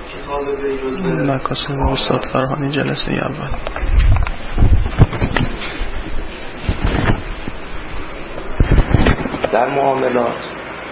کتاب به جزء مکاسب استاد فرهانی جلسه اول. در معاملات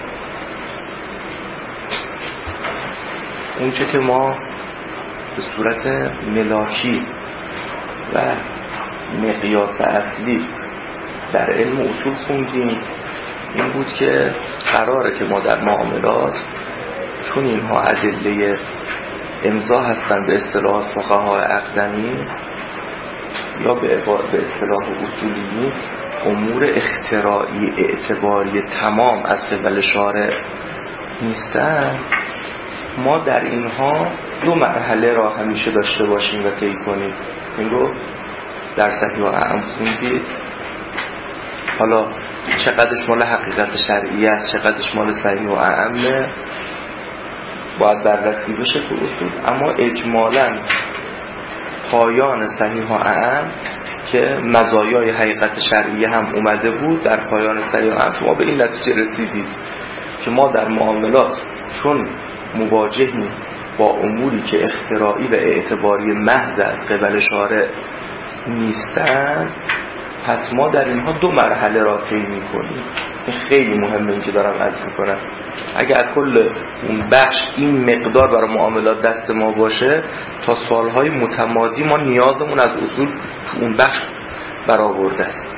اونچه که ما به صورت ملاکی و مقیاس اصلی در علم اصول خوندیم این بود که قراره که ما در معاملات چون اینها ادله امضا هستند به اصطلاح فقهای عقدنی یا به اصطلاح اصولی امور اختراعی اعتباری تمام از قبل شارع نیستند، ما در اینها دو مرحله را همیشه داشته باشیم و طی کنیم. این رو در صحیح و اعم خوندید. حالا چقدرش مال حقیقت شرعی است، چقدرش مال صحیح و اعمه باید بررسی بشه تو اصول، اما اجمالاً پایان صحیح و اعم که مزایای حقیقت شرعی هم اومده بود، در پایان صحیح و اعم شما به این نتیجه رسیدید که ما در معاملات چون مواجهیم با اموری که اختراعی و اعتباری محض از قبل شارع نیستند، پس ما در اینها دو مرحله را طی می‌کنیم. این خیلی مهمه این که دارم عرض می‌کنم. اگر کل اون بخش این مقدار برای معاملات دست ما باشه، تا سالهای متمادی ما نیازمون از اصول تو اون بخش برآورده است.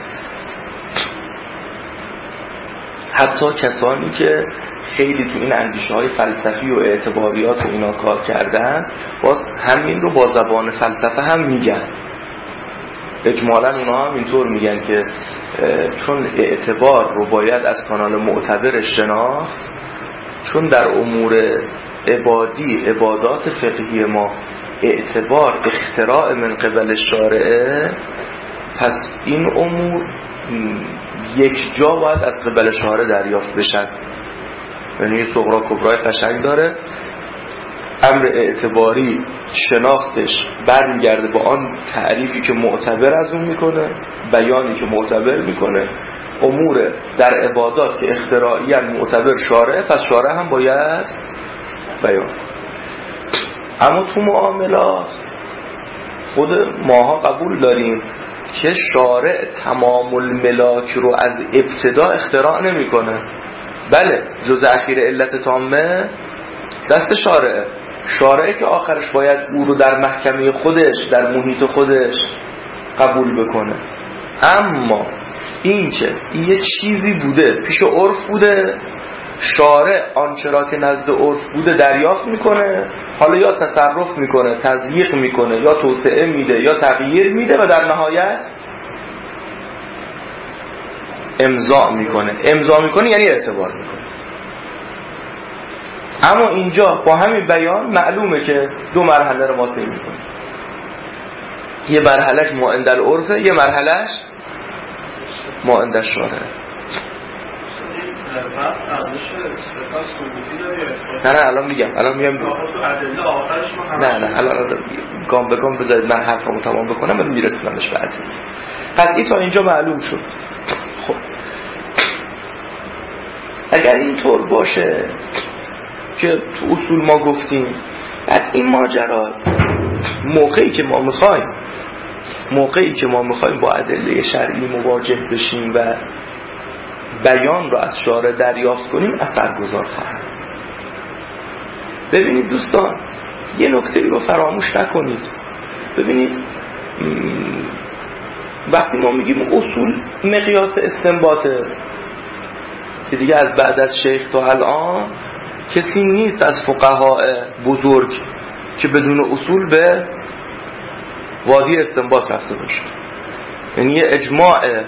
حتی کسانی که خیلی تو این اندیشه‌های فلسفی و اعتباریات و اینا کار کردن، باز همین رو با زبان فلسفه هم میگن. اجمالاً اونا هم اینطور میگن که چون اعتبار رو باید از کانال معتبر شناخت، چون در امور عبادات فقهی ما اعتبار اختراع من قبل شارعه، پس این امور یک جا باید از قبل شارع دریافت بشن. یعنی صغرا کبرای قشنگ داره. امر اعتباری شناختش برمیگرده با آن تعریفی که معتبر از اون میکنه، بیانی که معتبر میکنه. امور در عبادات که اختراعی معتبر شارع، پس شارع هم باید بیان. اما تو معاملات خود ماها قبول داریم که شارع تمام الملاک رو از ابتدا اختراع نمیکنه. بله، جز اخیر علت تامه دست شارعه. شارعه که آخرش باید او رو در محکمه خودش، در محیط خودش قبول بکنه. اما این که یه چیزی بوده پیش عرف بوده، شارع آنچه را که نزد عرف بوده دریافت میکنه، حالا یا تصرف میکنه، تضییق میکنه، یا توسعه میده، یا تغییر میده و در نهایت امضا میکنه یعنی اعتبار میکنه. اما اینجا با همین بیان معلومه که دو مرحله رو ما طی میکنیم. یه مرحلهش ما عند العرفه، یه مرحلهش ما عند الشارع. بس ارزش صفات ثبوتی داره یا اثباتی؟ نه الان میگم تو ادله آخرش ما نه الان گام به گام بذارید من حرفمو تمام بکنم، بعد میرسونمش بعد. قضیه تا اینجا معلوم شد. خب اگر اینطور باشه که تو اصول ما گفتیم، بعد این ماجرا موقعی که ما میخوایم با ادله شرعی مواجه بشیم و بیان رو از شارع دریافت کنیم، اثرگذار خواهد. ببینید دوستان، یه نکته رو فراموش نکنید. ببینید وقتی ما میگیم اصول مقیاس استنباطه، که دیگه از بعد از شیخ تا الان کسی نیست از فقهای بزرگ که بدون اصول به وادی استنباط رفته باشه. یعنی یه اجماع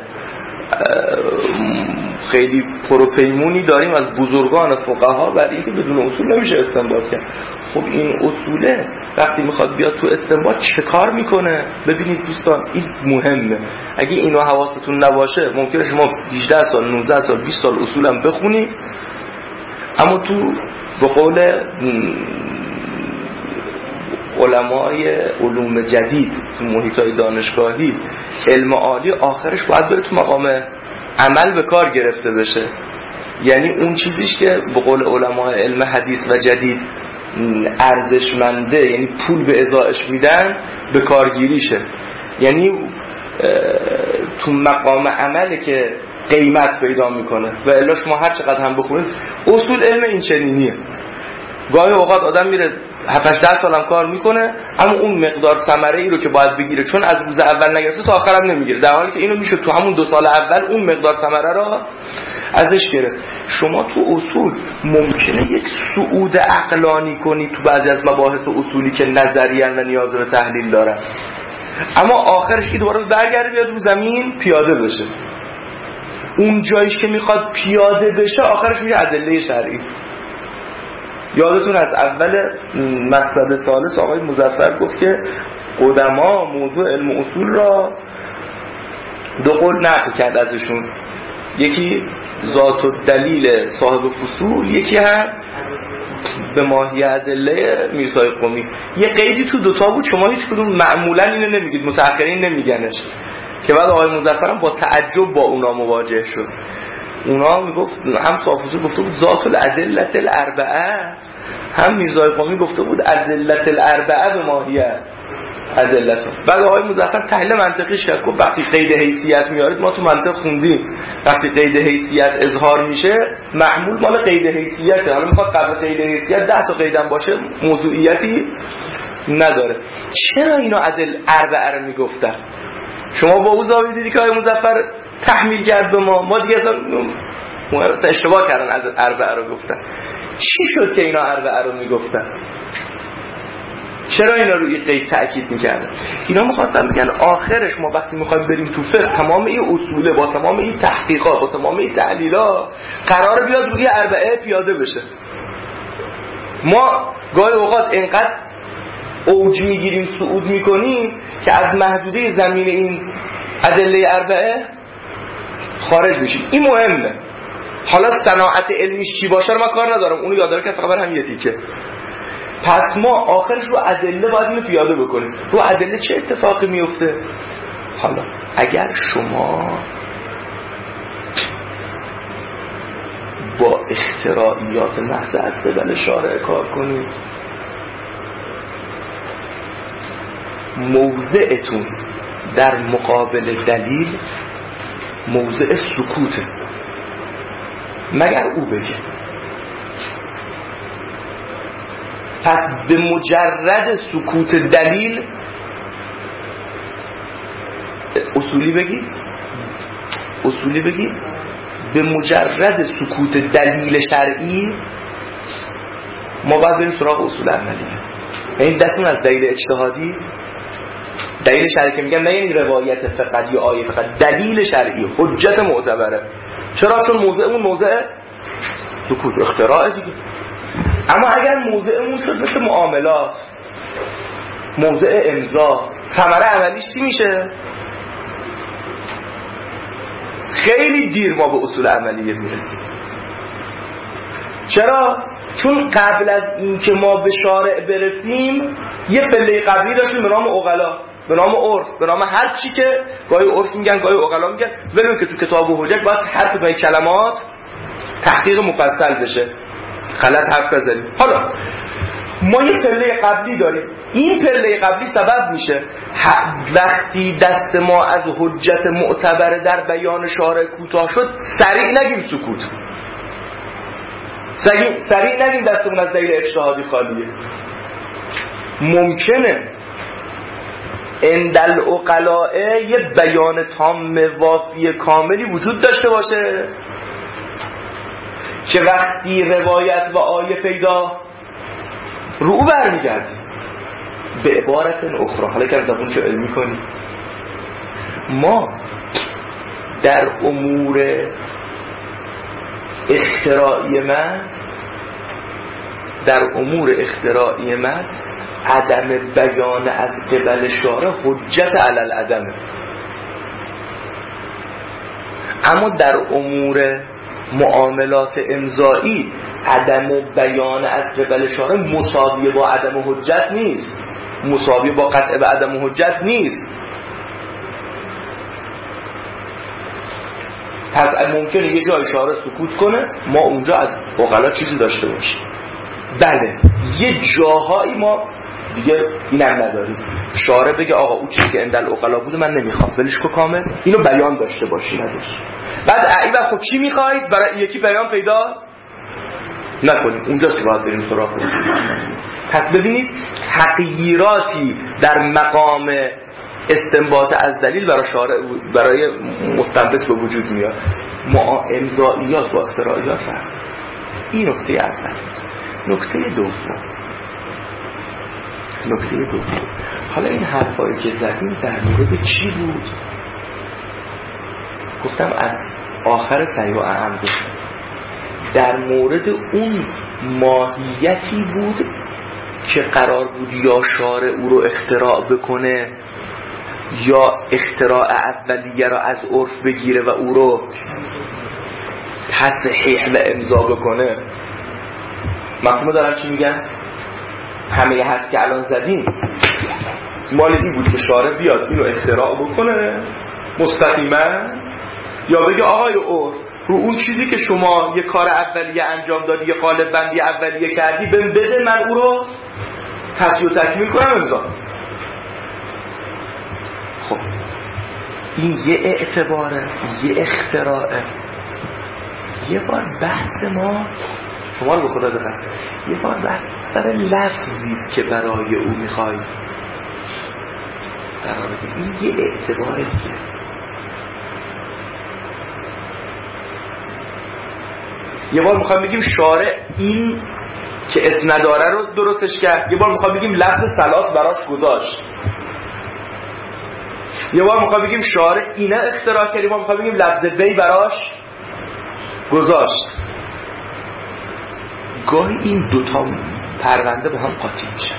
خیلی پروپیمونی داریم از بزرگان فقها برای اینکه بدون اصول نمیشه استنباط کرد. خب این اصوله وقتی میخواد بیاد تو استنباط چه کار میکنه؟ ببینید دوستان، این مهمه. اگه اینو حواستون نباشه ممکنه شما 18 سال 19 سال 20 سال اصولم بخونید، اما تو به قول علمای علوم جدید تو محیطای دانشگاهی علم عالی آخرش باید بره تو مقام عمل به کار گرفته بشه. یعنی اون چیزیش که به قول علمای علم حدیث و جدید ارزشمنده، یعنی پول به ازایش میدن، به کارگیریشه. یعنی تو مقام عمله که قیمت پیدا میکنه و الا شما هر چقدر هم بخونید اصول علم این چنینیه. گاهی اوقات آدم میره 7-8 سال هم کار میکنه اما اون مقدار ثمره ای رو که باید بگیره چون از روز اول نگرفته تا آخر هم نمیگیره، در حالی که اینو میشه تو همون 2 سال اول اون مقدار ثمره رو ازش گرفت. شما تو اصول ممکنه یک صعود عقلانی کنی تو بعضی از مباحث اصولی که نظریه و نیاز به تحلیل داره، اما آخرش که دوباره برگرده بیاد رو زمین پیاده بشه. اون جایش که میخواد پیاده بشه آخرش میشه ادله شرعی. یادتون از اول مقصد ثالث آقای مظفر گفت که قدما موضوع علم اصول را 2 قول نقل کرد ازشون، یکی ذات و دلیل صاحب فصول، یکی هم به ماهی ادله میرزای قمی. یه قیدی تو 2 تا بود، شما هیچ کدوم معمولا اینو نمیگید، متأخرین نمیگنش، که بعد آقای مظفر هم با تعجب با اونا مواجه شد. اونا میگفت هم صاحب فصول گفته بود ذات الادله الاربعه، هم میرزای قمی گفته بود ادله الاربعه به ماهیت ادلتون. بعد آقای مظفر تحلیل منطقیش کرد، گفت وقتی قید حیثیت میارید، ما تو منطق خوندیم وقتی قید حیثیت اظهار میشه معمول مال قید حیثیته، حالا میخواد قبل قید حیثیت 10 تا قیدم باشه موضوعیتی نداره. چرا اینا اربعه رو میگفتن؟ شما با او زاویه دیدی که آقای مظفر تحمیل کرد به ما دیگه اصلا اشتباه کردن، از اربعه رو گفتن. چی شد که اینا اربعه رو میگفتن؟ چرا اینا روی قید تأکید میکردن؟ اینا میخواستن بگن آخرش ما وقتی میخوایم بریم تو فقه تمام این اصوله با تمام این تحقیقات با تمام این تحلیلات قراره بیاد روی اربعه پیاده بشه. ما گاهی اوقات اینقدر اوج میگیریم صعود میکنیم که از محدوده زمین این ادله اربعه خارج میشیم. این مهمه. حالا صناعت علمیش چی باشه رو من کار ندارم، اونو یاددار که فقط هم یه تیکه. پس ما آخرش رو ادله باید اینو پیاده بکنیم. رو ادله چه اتفاقی میفته؟ حالا اگر شما با اختراعیات محض از قبل شارع کار کنید، موضعتون در مقابل دلیل موضع سکوته، مگر او بگه. پس به مجرد سکوت دلیل اصولی بگید به مجرد سکوت دلیل شرعی ما باید بریم سراغ اصول عملیه. این دستمون از دلیل اجتهادی، دلیل شرعی که میگم نه یعنی روایت فقط یا آیه فقط، دلیل شرعی حجت معتبره. چرا؟ چون موضعمون موضع سکوت اختراع دیگه. اما اگر موضعمون شد مثل معاملات، موضع امضا، ثمره عملیش چی میشه؟ خیلی دیر ما به اصول عملیه میرسیم. چرا؟ چون قبل از این که ما به شارع برسیم یه پله قبلی داشتیم به نام عقلا، به نام عرف، به نام هر چی که گاهی عرف میگن گاهی عقلا میگن، ولی که تو کتاب و حجت باید هر کدوم کلمات تحقیق مفصل بشه، غلط حرف بزنیم. حالا ما یه پله قبلی داریم، این پله قبلی سبب میشه وقتی دست ما از حجت معتبر در بیان شارع کوتاه شد سریع نگیم سکوت، سریع نگیم دستمون از دلیل اجتهادی خالیه. ممکنه اندل عقلاء یه بیان تام وافی کاملی وجود داشته باشه که وقتی روایت و آیه پیدا رو برمیگردی. به عبارت اخرى، حالا که زبون چه علمی کنی، ما در امور اختراعی محض عدم بیان از قبل شارع حجت علی العدمه، اما در امور معاملات امضایی عدم بیان از قبل شارع مساوی با عدم حجت نیست، مساوی با قطع به عدم حجت نیست. پس ممکنه یه جای شارع سکوت کنه، ما اونجا از عقلا چیزی داشته باشیم. بله یه جاهایی ما دیگه اینم نداریم، شارع بگه آقا اون چیزی که اندل عقلا بوده من نمیخوام، ولش کو کامل، اینو بیان داشته باشیم ازش. بعد ایوه خب چی میخواید؟ برای یکی بیان پیدا نکنیم، اونجاست که باید بریم سراغ. پس ببینید تغییراتی در مقام استنباط از دلیل برای شارع برای مستنبط به وجود میاد. ما امضائیات با اختراعیات فرق. این نکته اول. نکته دوم حالا این حرفایی که زدیم در مورد چی بود؟ گفتم از آخر سعی و اعم گفتم در مورد اون ماهیتی بود که قرار بود یا شارع او رو اختراع بکنه یا اختراع اولیه رو از عرف بگیره و او رو تصحیح و امضا بکنه. مفهوم دارم چی میگن؟ همه حرف که الان زدیم مال این بود که شارع بیاد اینو اختراع بکنه مستقیما، یا بگه آقای عرف رو اون چیزی که شما یه کار اولیه انجام دادی، یه قالب بندی اولیه کردی، بده من او رو تصحیح و تکمیل کنم امضا. خب این یه اعتباره، یه اختراعه. یه بار بحث ما شما رو به خدا دقت، یه بار بحث سر لفظیست که برای او میخوای قرار بدیم. این یه اعتباره دیگه. یه بار میخوایم بگیم شارع این که اسم نداره رو درستش کرد، یه بار میخوایم بگیم لفظ صلات براش گذاشت، یه بار میخوایم بگیم شارع اینه اختراع کرد، یه بار میخوایم بگیم لفظ بی براش گذاشت. گاهی این دوتا پرونده با هم قاطی میشن،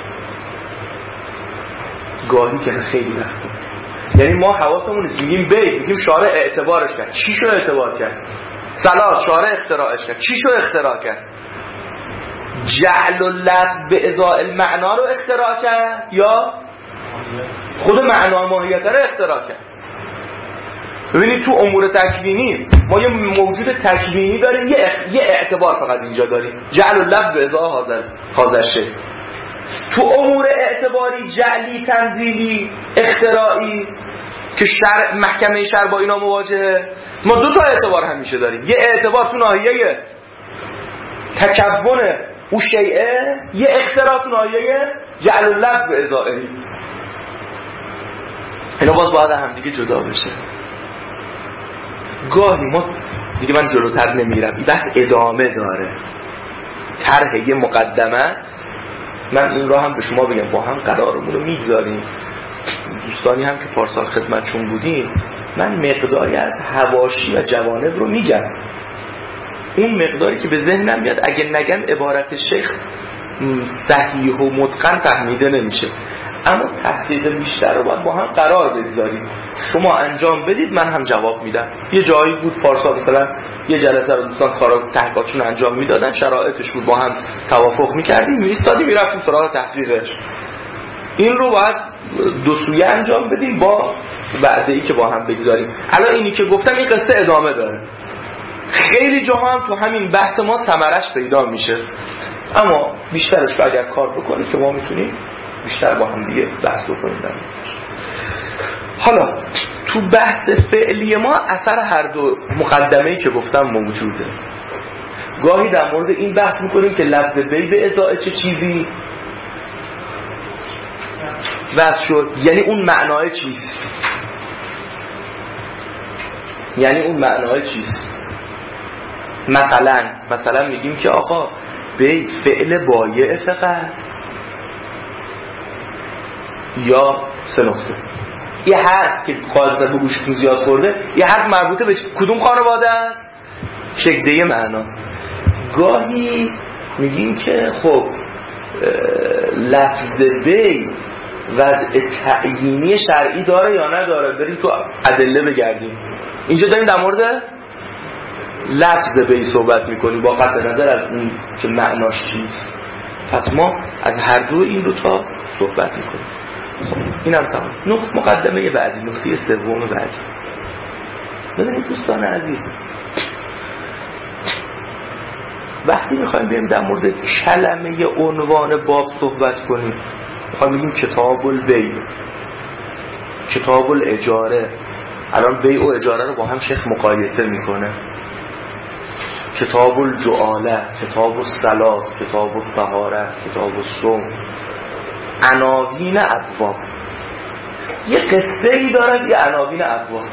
گاهی که خیلی وقت. یعنی ما حواسمون نیست، میگیم بی، میگیم شارع اعتبارش کرد. چی شو اعتبار کرد؟ صلات شارع اختراعش کرد. چی شو اختراع کرد؟ جعل اللفظ به ازاء المعنا رو اختراع کرد یا خود معنا ماهیت رو اختراع کرد؟ ببینید تو امور تکوینی ما یه موجود تکوینی داریم، یه اعتبار فقط اینجا داریم، جعل اللفظ به ازاء حاضر. تو امور اعتباری جعلی، تنزیلی، اختراعی که محکمه شرع با اینا مواجهه، ما دو تا اعتبار همیشه داریم. یه اعتبار تو ناحیه تکون او شیء، یه اختراع تو ناحیه جعل اللفظ به ازائه. اینا باز باید هم دیگه جدا بشه. گاهی ما دیگه من جلوتر نمیرم، این بحث ادامه داره، طرح یه مقدمه است. من این را هم به شما بگم، با هم قرارمون رو میگذاریم. دوستانی هم که پارسال خدمتشون بودیم، من مقداری از حواشی و جوانب رو میگم، اون مقداری که به ذهنم میاد اگه نگم عبارت شیخ صحیح و متقن فهمیده نمیشه. اما تحقیق بیشتر رو باید با هم قرار بگذاریم، شما انجام بدید من هم جواب میدم. یه جایی بود پارسال مثلا یه جلسه رو دوستان کارا تحقیقاتشون انجام میدادن، شرایطش بود، با هم توافق میکردیم، میستادیم میرفتیم سراغ تحقیقش. این رو باید دو سویه انجام بدیم با وعده‌ای که با هم بگذاریم. الان اینی که گفتم این قصه ادامه داره، خیلی جاها هم تو همین بحث ما ثمرش پیدا میشه، اما بیشترش رو اگر کار بکنید که ما میتونیم بیشتر با هم دیگه بحث بکنیم. حالا تو بحث فعلی ما اثر هر دو مقدمه‌ای که گفتم موجوده. گاهی در مورد این بحث میکنیم که لفظ بی به ازاء چه چیزی وضع شد، یعنی اون معنای چیست، یعنی اون معنای چیست. مثلا میگیم که آقا بی فعل بایع فقط یا سه نقطه. یه حرف که قاضی به گوشتون زیاد خورده، یه حرف مربوطه به کدوم خانواده است؟ شکده معنا. گاهی میگیم که خب لفظ بی وضع تعیینی شرعی داره یا نداره، بریم تو ادله بگردیم. اینجا داریم در مورد لفظ بی صحبت میکنیم با قطع نظر از اون که معناش چیست. پس ما از هر دو این دو تا صحبت میکنیم. خب اینم تمام. مقدمه بعدی، نکته سوم بعدی. ببینید دوستان عزیز، وقتی میخوایم بریم در مورد کلمه عنوان باب صحبت کنیم، میخوایم بگیم کتاب البیع، کتاب الاجاره. الان بیع و اجاره رو با هم شیخ مقایسه میکنه. کتاب الجعاله، کتاب الصلاة، کتاب الطهاره، کتاب الصوم، عناوین ابواب. یه قصه ای دارد، یه عناوین ابواب.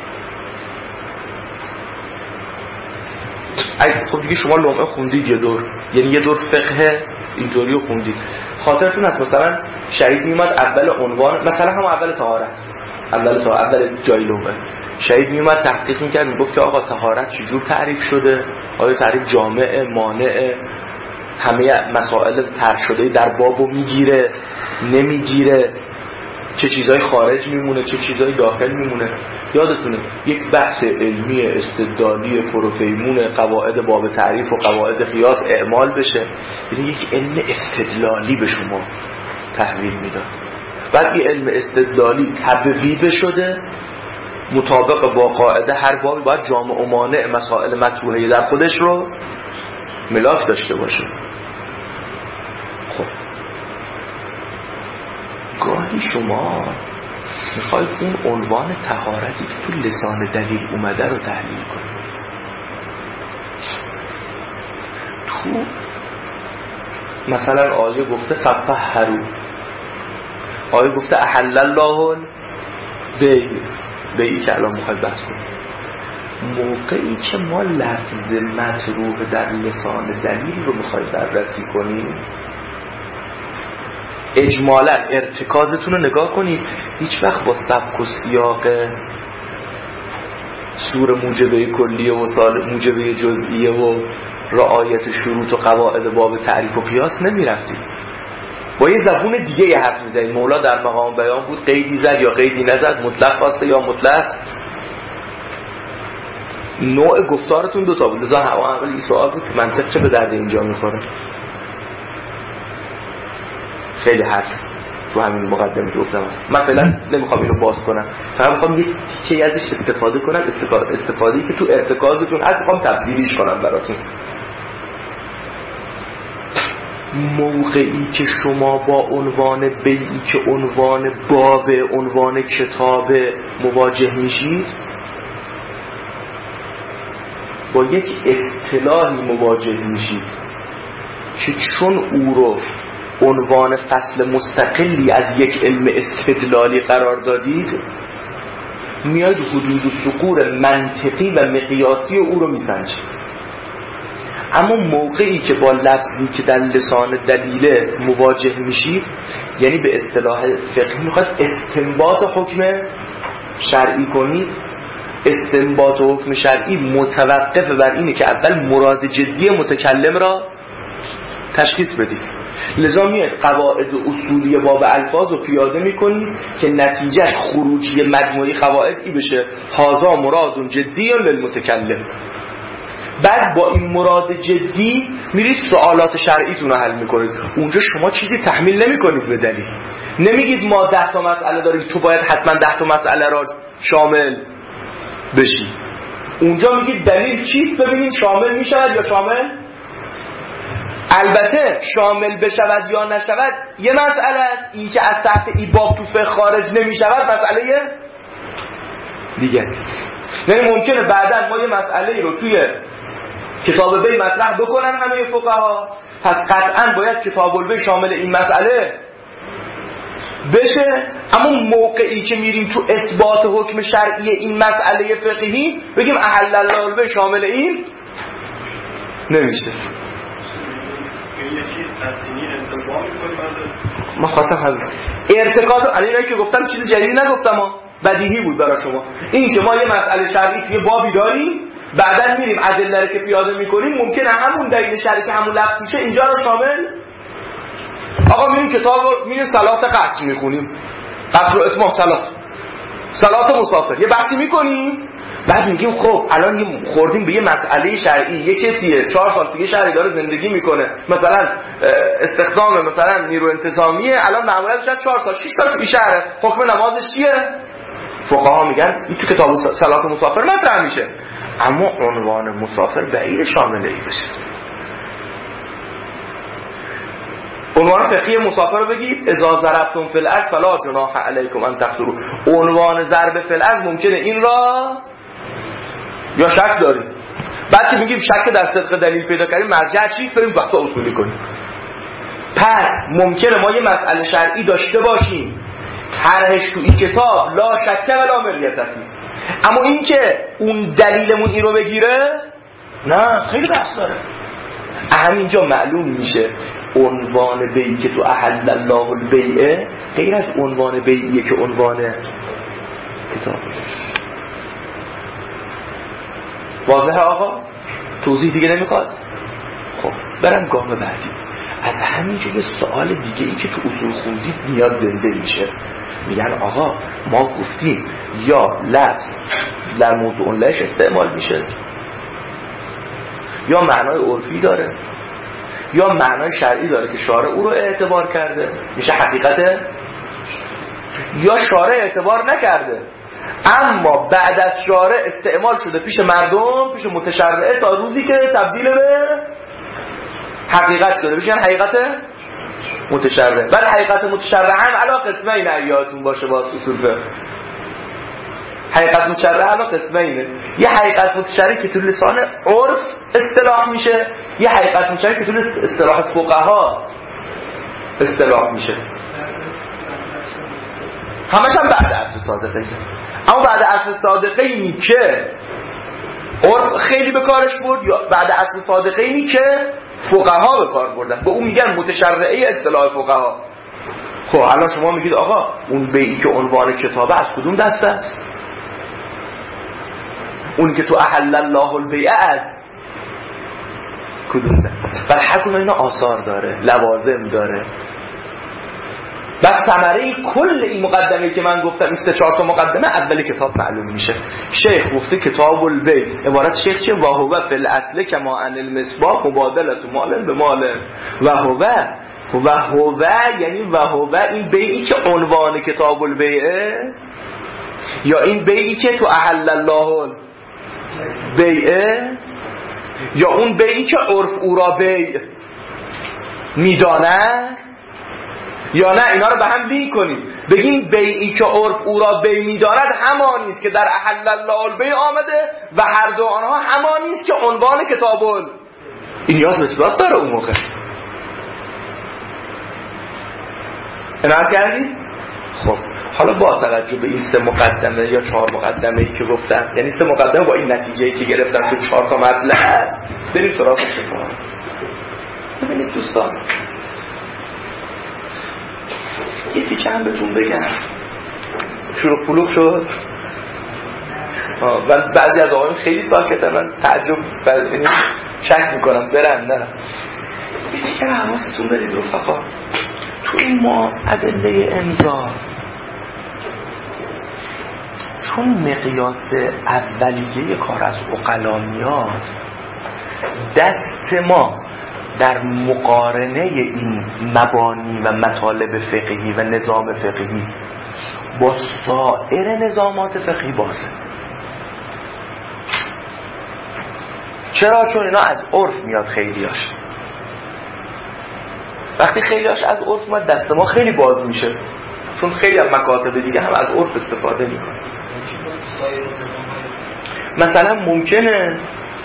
خب دیگه شما لمعه خوندید یه دور، یعنی یه دور فقه اینطوری رو خوندید. خاطرتون هست مثلا شهید میومد اول عنوان، مثلا هم اول طهارت، اول جای لمعه شهید میومد تحقیق میکرد، میگفت که آقا طهارت چجور تعریف شده، آیا تعریف جامع، مانع، همه مسائل طرح شده در بابو میگیره نمیگیره، چه چیزای خارج میمونه چه چیزای داخل میمونه. یادتونه یک بحث علمی استدلالی پروفیمون قواعد باب تعریف و قواعد قیاس اعمال بشه، یعنی یک علم استدلالی به شما تحویل میداد. بعد این علم استدلالی تبویب شده، مطابق با قاعده هر بابی باید جامع و مانع مسائل مطروحه در خودش رو ملاک داشته باشه. خب گاهی شما میخواید اون عنوان طهارتی که تو لسان دلیل اومده رو تحلیل کنید. تو مثلا آیه گفته فطهروا، آیه گفته احل الله بیع که الان میخواید بحث کنید. موقعی که ما لفظ مطروح در لسان دلیل رو میخواید بررسی کنید، اجمالا ارتکازتون رو نگاه کنید. هیچ وقت با سبک و سیاق سور موجبه کلیه و موجبه جزئیه و رعایت شروط و قواعد باب تعریف و قیاس نمیرفتید. با یه زبون دیگه یه حرف میزنید. مولا در مقام بیان بود، قیدی زد یا قیدی نزد، مطلق خواسته یا مطلق. نوع گفتارتون دوتا بود. لذا اول این سوال بود منطق چه به درد اینجا میخوره. خیلی حرف تو همین مقدمه گفتم. من فعلا نمیخوام اینو باز کنم، فقط میخوام یه تیکه ازش استفاده کنم، استفاده‌ای که تو ارتکازتون هست میخوام تفصیلیش کنم براتون. موقعی که شما با عنوان بیعی که عنوان باب، عنوان کتاب مواجه میشید، با یک اصطلاحی مواجه میشید که چون او رو عنوان فصل مستقلی از یک علم استدلالی قرار دادید، میاید حدود و ثغور منطقی و مقیاسی او رو میسنجید. اما موقعی که با لفظی که در لسان دلیل مواجه میشید، یعنی به اصطلاح فقهی میخواد استنباط حکم شرعی کنید، استنباط حکم شرعی متوقف بر اینه که اول مراد جدی متکلم را تشخیص بدید. لذا میاد قواعد اصولی باب الفاظ رو پیاده میکنید که نتیجهش خروجی مجموعی قواعدی بشه هذا مراد جدی للمتکلم. بعد با این مراد جدی میرید سوالات شرعیتون رو حل میکنید. اونجا شما چیزی تحمیل نمیکنید به دلیل. نمیگید ما 10 تا مسئله داریم تو باید حتما 10 تا مسئله را شامل بشی. اونجا میگید دلیل چیست ببینید شامل میشود یا شامل. البته شامل بشود یا نشود یه مسئله است، این که از تحت این باب تو فقه خارج نمیشود مسئله دیگه است. یعنی ممکنه بعداً ما یه مسئله رو توی کتاب بیع مطرح بکنن همه فقها، پس قطعاً باید کتاب البیع شامل این مسئله بشه. اما موقعی که میریم تو اثبات حکم شرعی این مسئله فقهی بگیم احل الله البیع شامل این نمیشه. ما خواستم ارتکاز علیه که گفتم چیز جدیدی نگفتم، بدیهی بود برای شما. این که ما یه مسئله شرعی توی بابی داریم، بعداً میریم ادله رو که پیاده میکنیم ممکنه همون دلیل شرعی که همون لفظ میشه اینجا رو شامل. آقا میریم کتاب میریم صلات قصر میخونیم، قصر و اتمام صلات مسافر یه بحثی میکنیم، بعد میگیم خب الان خوردیم به یه مسئله شرعی، یه کسیه 4 سال دیگه شهری داره زندگی میکنه، مثلا استخدام مثلا نیرو انتظامیه، الان مأموریتش 4 سال 6 سال تو شهر، حکم نمازش چیه؟ فقها میگن این تو کتاب صلات مسافر مطرح میشه، اما عنوان مسافر بعید شامل ای بشه. عنوان فقهی مسافر رو بگید اذا ضربتم فی الارض فلا جناح علیکم ان تقصروا. عنوان ضرب فی الارض ممکنه این را یا شک داریم. بعد که میگیم شک در صدق دلیل پیدا کردیم مرجع چیست بریم بحث اصولی کنیم. پس ممکنه ما یه مسئله شرعی داشته باشیم طرحش تو این کتاب لا شک ولا مریتی، اما این که اون دلیلمون این رو بگیره نه، خیلی بحث داره. همینجا معلوم میشه عنوان بیعی که تو احل الله البیع غیر از عنوان بیعیه که عنوان کتاب. واضحه آقا؟ توضیح دیگه نمیخواد؟ خب برم گام بعدی. از همینجا یه سوال دیگه ای که تو اصول خوندید میاد زنده میشه. میگن آقا ما گفتیم یا لفظ در موضوع لش استعمال میشه، یا معنای عرفی داره، یا معنای شرعی داره که شارع او رو اعتبار کرده میشه حقیقته، یا شارع اعتبار نکرده اما بعد از شارع استعمال شده پیش مردم، پیش متشرعه تا روزی که تبدیل به حقیقت شده بشه حقیقت متشرعه. ولی حقیقت متشرعه هم علا قسمین ایاتون باشه با اصول فقه. حقیقت متشرعه علا قسمینه، یه حقیقت متشرعه که تو لسان عرف اصطلاح میشه، یه حقیقت متشرعه که تو اصطلاح فقها اصطلاح میشه. همش هم بعد عصر صادقه. اما بعد عصر صادقه اینی که عرف خیلی به کارش برد، یا بعد عصر صادقه اینی که فقها به کار بردن، به اون میگن متشرعه اصطلاح فقها. خب الان شما میگید آقا اون بیعی که عنوان کتابه از کدوم دست است؟ اون که تو احل الله البیع از کدوم دست؟ و هر کدوم اینا آثار داره، لوازم داره. بعد ثمره کل این مقدمه که من گفتم، این 3-4 تا مقدمه اول کتاب معلوم میشه. شیخ گفته کتاب البیع، عبارت شیخ چیه؟ و هو فی الاصل کما ان المصباح مبادله مال به مال. و هو یعنی و هو این بیعی که عنوان کتاب البیعه، یا این بیعی که تو احل الله البیعه، یا اون بیعی که عرف او را بیع میداند، یا نه اینا رو به هم لینک کنیم بگیم بیعی که عرف او را بیع میداند همانی است که در احل الله البیع آمده و هر دو آنها همانی است که عنوان کتاب این نیاز نسبت داره اون موقع. اینو کردید؟ خب حالا با توجه به این 3 مقدمه یا 4 مقدمه ای که گفتم، یعنی 3 مقدمه با این نتیجه‌ای که گرفتم تو 4 تا مطلب، بریم سراغ کتاب. ببینید دوستان یه تیکه هم بهتون بگم، شروع پلوغ شد و بعضی از آقایون خیلی ساکتن، من تعجب شک میکنم برن نه. یه تیکه رو حواستون برید رفقا، تو این ما ادله امضا چون مقیاس اولیه کار از عقلا میاد، دست ما در مقارنه این مبانی و مطالب فقهی و نظام فقهی با سایر نظامات فقهی بازه. چرا؟ چون اینا از عرف میاد خیلیاش. وقتی خیلیاش از عرف میاد دست ما خیلی باز میشه، چون خیلی از مکاتب دیگه هم از عرف استفاده میکنه. مثلا ممکنه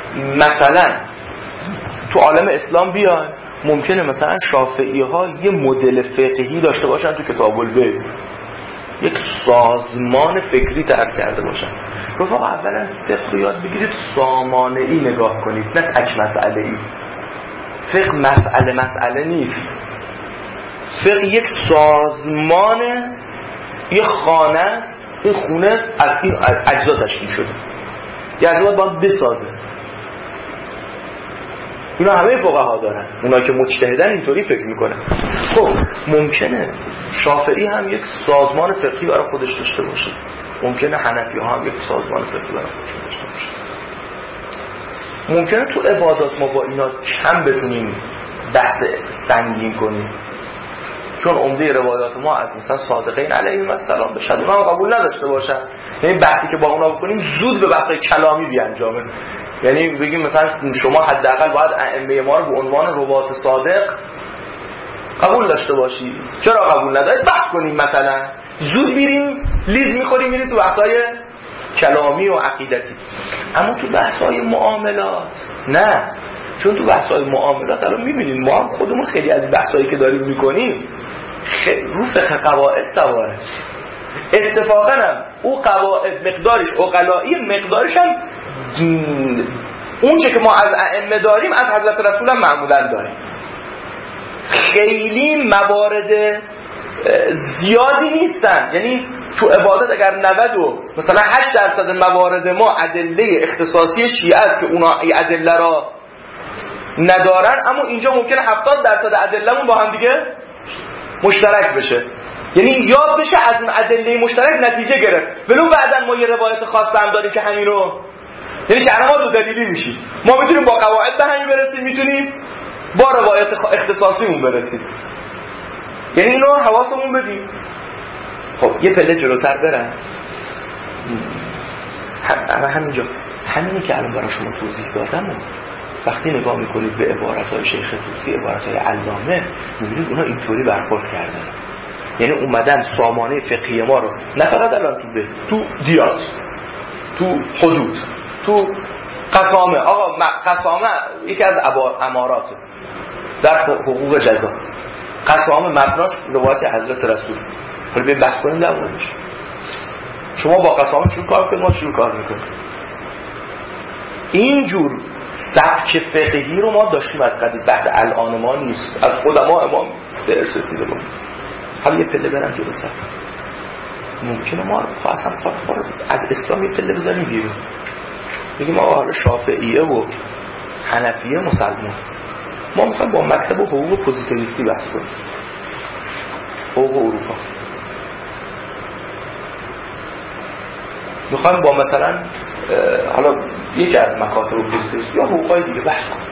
تو عالم اسلام بیان، ممکنه مثلا شافعی ها یه مدل فقهی داشته باشن تو کتاب البیع، یک سازمان فکری طرح کرده باشن. رفقا اولا فقه یاد بگیرید سامانه‌ای نگاه کنید، نه تک مسئله‌ای. فقه مسئله نیست. فقه یک سازمانه، یک خانه است. این خونه از این اجزا تشکیل شده، یه اجزا باید بسازه. اینا همه فقها دارن، اونایی که مجتهدن اینطوری فکر میکنن. خب ممکنه شافعی هم یک سازمان فقهی برای خودش داشته باشه، ممکنه حنفی ها هم یک سازمان فقهی برای خودش داشته باشه. ممکنه تو عبادات ما با اینا کم بتونیم بحث سنگین کنیم، چون عمده روایات ما از مثلا صادقین علیهم السلام بشه اونا هم قبول نداشته باشن. یعنی بحثی که با اونا بکنیم زود به بحث کلامی بیانجامه. یعنی بگیم مثلا شما حداقل باید ائمه ما رو به عنوان روات صادق قبول داشته باشی. چرا قبول نداری؟ بحث کنیم. مثلا زود میریم لیز میخوریم میریم تو بحثای کلامی و عقیدتی. اما تو بحثای معاملات نه. چون تو بحثای معاملات الان میبینیم ما هم خودمون خیلی از بحثایی که داریم میکنیم رو فقه قواعد سواره. اتفاقا هم او قواعد مقدارش عقلایی، مقدارش هم اون چه که ما از ائمه داریم از حضرت رسول هم معمولا داریم. خیلی موارد زیادی نیستن. یعنی تو عبادت اگر 90 و مثلا 8% موارد ما ادله اختصاصی شیعه است که اونا این ادله را ندارن، اما اینجا ممکنه 70% ادله‌مون با هم دیگه مشترک بشه. یعنی یاد بشه از ادله مشترک نتیجه گرفت. ولو بعدن ما یه روایت خاص هم داریم که همین رو، یعنی که الان ما دو دلیلی میشیم. ما میتونیم با قواعد به همین برسیم، میتونیم با روایت اختصاصیمون برسیم. یعنی اینو حواسمون بدیم. خب یه پله جلوتر برم. همینجا همینی که الان برای شما توضیح دادم وقتی نگاه میکنید به عبارت‌های شیخ طوسی، عبارت‌های علامه، میبینید اونا اینطوری برخورد کردن. یعنی اومدن سامانه فقهی ما رو نه فقط الان تو دیات، تو حدود، تو قسامه. آقا قسامه یکی از امارات در حقوق جزا. قسامه مبناش روایت حضرت رسول. حالا بیا بحث کنیم در موردش. شما با قسامه چجور کار کنید، ما چجور کار میکنیم. اینجور سبک فقهی رو ما داشتیم از قدیم، بحث الان ما نیست، از قدما امام درس رسیده بود. حالا یه پله برم جلوتر. ممکنه ما اصلا از اسلام یه پله بزنیم بیرون، بگیم آقا حالا شافعیه و حنفیه مسلمان، ما میخوایم با مکتب و حقوق پوزیتیویستی بحث کنیم، حقوق اروپا. میخوایم با مثلا حالا یکی از مکاتب پوزیتیویستی یا حقوقای دیگه بحث کنیم.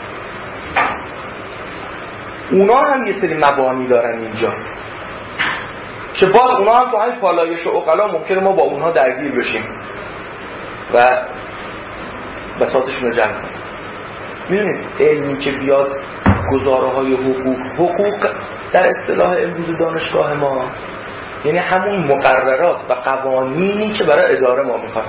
اونا هم یه سری مبانی دارن اینجا که باز اونا هم تو همین پالایش و عقلا ممکنه ما با اونها درگیر بشیم و بساطشون رو جمع کنیم. میدونید علمی که بیاد گزاره‌های حقوق در اصطلاح امروز دانشگاه ما یعنی همون مقررات و قوانینی که برای اداره ما میخواد،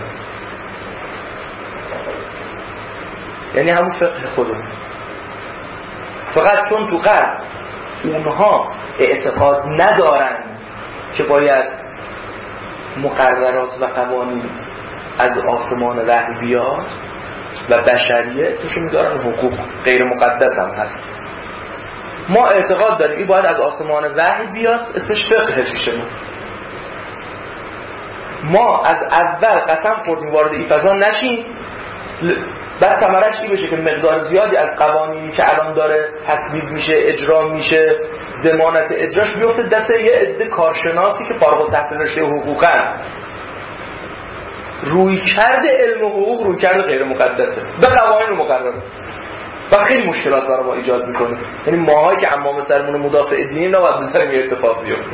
یعنی همون فقه خودمون. فقط چون تو غرب اونها اعتقاد ندارن که باید مقررات و قوانین از آسمان وحی بیاد و بشریه اسمشو میدارن حقوق، غیر مقدس هم هست. ما اعتقاد داریم این باید از آسمان وحی بیاد، اسمش فقه پیشمون. ما از اول قسم خوردیم وارد این فضا نشیم، بعد ثمرش این بشه که مقدار زیادی از قوانینی که الان داره تصویب میشه، اجرا میشه، ضمانت اجراش بیفته دست یه عده کارشناسی که فارغ التحصیل رشته حقوقن. روی کرده علم حقوق روی کرده غیر مقدسه به قوانین و مقررات و خیلی مشکلات برای ما ایجاد میکنه. یعنی ماهایی که عمام سرمون مدافع دینیم نباید بذاریم یه اتفاق بیفته.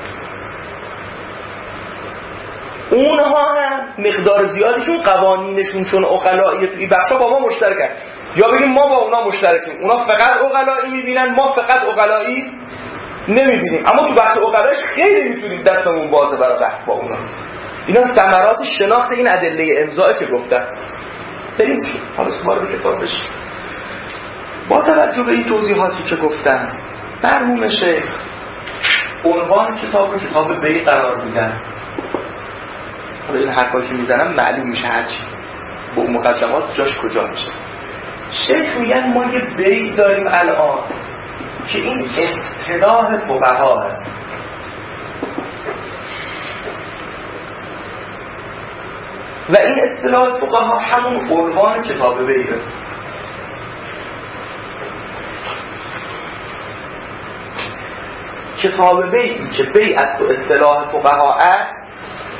اونها هم مقدار زیادیشون قوانینشون چون عقلایی توی بخشا با ما مشترکن، یا بگیم ما با اونا مشترکیم، اونا فقط عقلایی میبینن ما فقط عقلایی نمیبینیم، اما تو بحث عقلایش خیلی میتونیم دستمون بازه برای بحث با اونا. اینا ثمرات شناخت این ادله امضایی که گفتن. بریم حالا سوار به کتاب بشیم. با توجه به این توضیحاتی که گفتن مرحوم شیخ عنوان کتاب رو کتاب بی قرار میدن. حالا این حرفایی که میزنم معلوم میشه هرچی با مقدمات جاش کجا میشه. شیخ میگن ما یه بی داریم الان که این اصطلاح فقهاه و این اصطلاح فقها همون عنوان کتاب بیه. کتاب بی که بی از تو اصطلاح فقها است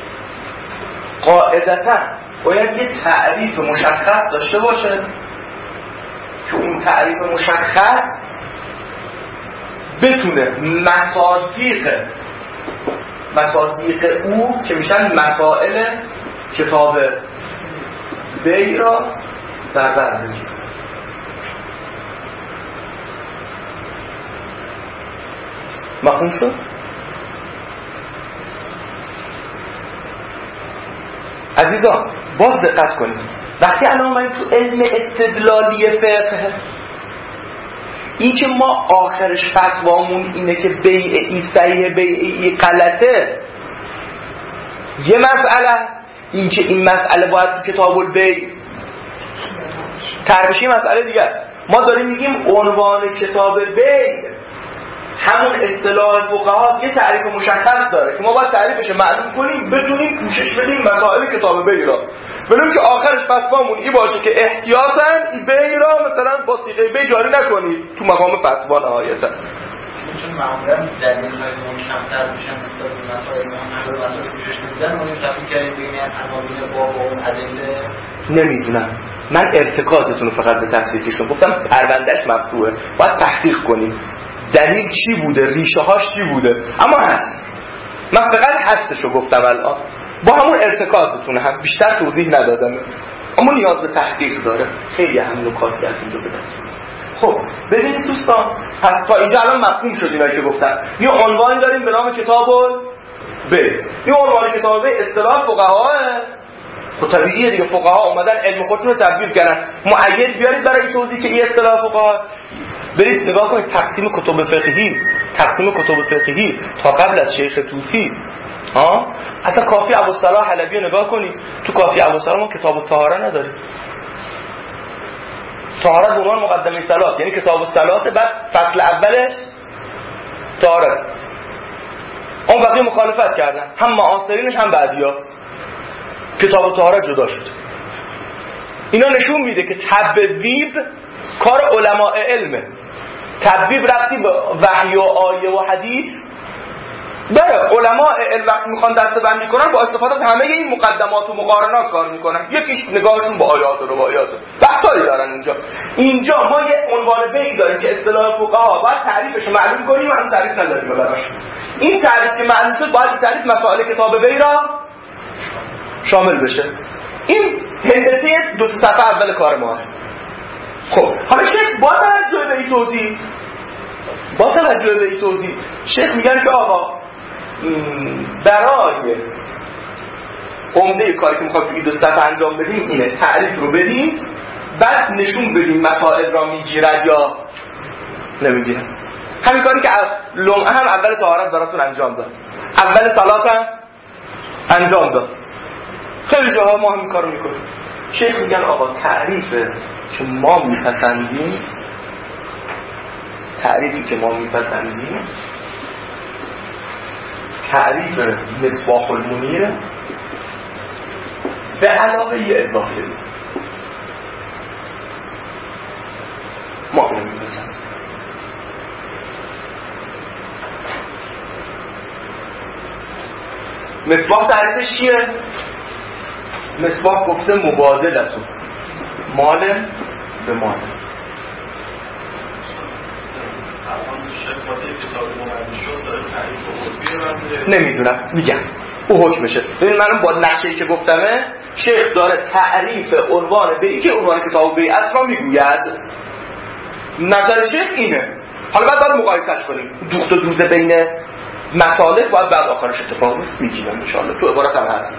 قاعدتاً باید یه تعریف مشخص داشته باشه که اون تعریف مشخص بتونه مصادیق او که میشن مسائل کتاب بی را در بر بگیره. مفهوم شد؟ عزیزان باز دقت کنید، وقتی الان ما تو علم استدلالی فقه این که ما آخرش فتوامون اینه که بیعی صحیحه بیعی غلطه یه مسئله، این که این مسئله باید تو کتاب البیع تربیشی مسئله دیگه است. ما داریم میگیم عنوان کتاب بیع همون اصطلاح فقهاست، یه تعریف مشخص داره که ما باید تعریفش معلوم کنیم، بدونیم، کوشش بدیم مسائل کتاب بیع را، بلکه که آخرش فتوامون این باشه که احتیاطاً این بیع را مثلا با صیغه بیع جاری نکنید تو مقام فتوا نهایتا. چون معمولا دلیل‌های محکم‌تر میشن مثل مسائل کوشش می‌کنن، ما تفکیک کردیم بین عناوین باب و اون ادله. نمیدونم، من ارتکازتون رو فقط به تفسیر کشیدم، گفتم پروندهش مفتوحه، باید تحقیق کنیم دلیل چی بوده، ریشه هاش چی بوده، اما هست، من فقط هستش رو گفتم الان با همون ارتکازتونه، هم بیشتر توضیح ندادم، اما نیاز به تحقیق داره، خیلی همین نکاتی از اینجا به دست میاد. خب ببینید دوستان، پس تا اینجا الان مفهوم شد اینایی که گفتم. یه عنوانی داریم به نام کتاب البیع، این عنوان کتاب البیع اصطلاح فقهاه، خب طبیعیه دیگه، فقها اومدن علم خودشون رو تبدیل کردن، مؤید بیارید برای این توضیح که این اصطلاح فقها. برید نگاه کنید تقسیم کتب فقهی تا قبل از شیخ طوسی اصلا کافی ابوالصلاح حلبی رو نگاه کنید، تو کافی ابوالصلاح ما کتاب الطهاره نداریم، طهارت به عنوان مقدمه صلات، یعنی کتاب الصلات بعد فصل اولش طهارت. اون بقیه مخالفت کردن، هم معاصرینش هم بعدیا، کتاب الطهاره جدا شد. اینا نشون میده که تبویب کار علماء علمه، تبویب ربطی به وحی و آیه و حدیث داره. علماء علم وقتی میخوان دسته‌بندی کنن با استفاده از همه این مقدمات و مقارنات کار میکنن، یکیش نگاهشون با آیات و روایات، بحثایی دارن اینجا ما یه عنوان بیع داریم که اصطلاح فقها باید تعریفش معلوم کنیم، هم تعریف نداریم براش. این تعریف که معلوم شد باید این تعریف مسائل کتاب بیع را شامل بشه. این هندسه دو سه صفحه اول کار ما. خب حالا شیخ با توجه به این توضیح شیخ میگن که آقا برای عمده کاری که میخوایم توی دو صفحه انجام بدیم اینه، تعریف رو بدیم بعد نشون بدیم مسائل را میگیرد یا نمیگیرد. همین کاری که لمعه هم اول طهارت براتون انجام داد، اول صلات هم انجام داد، خیلی جاها ما همین کارو میکنیم. شیخ میگن آقا تعریفی که ما میپسندیم تعریف مصباح المنیر به علاوه یه اضافه ما نمیپسندیم. مصباح تعریفش چیه؟ مصباح گفته مبادلتون مال به مال. نمیدونم، میگم او حکمشه. ببین من با نقشه‌ای که گفتمه شیخ داره تعریف عنوان بیعی که عنوان کتاب بیع اصلا میگوید، نظر شیخ اینه. حالا باید مقایسهش کنیم، دوخت و دوزه بین مسالک باید بعد آخرش اتفاق میگیرم ان شاء الله، تو عبارت هم هست.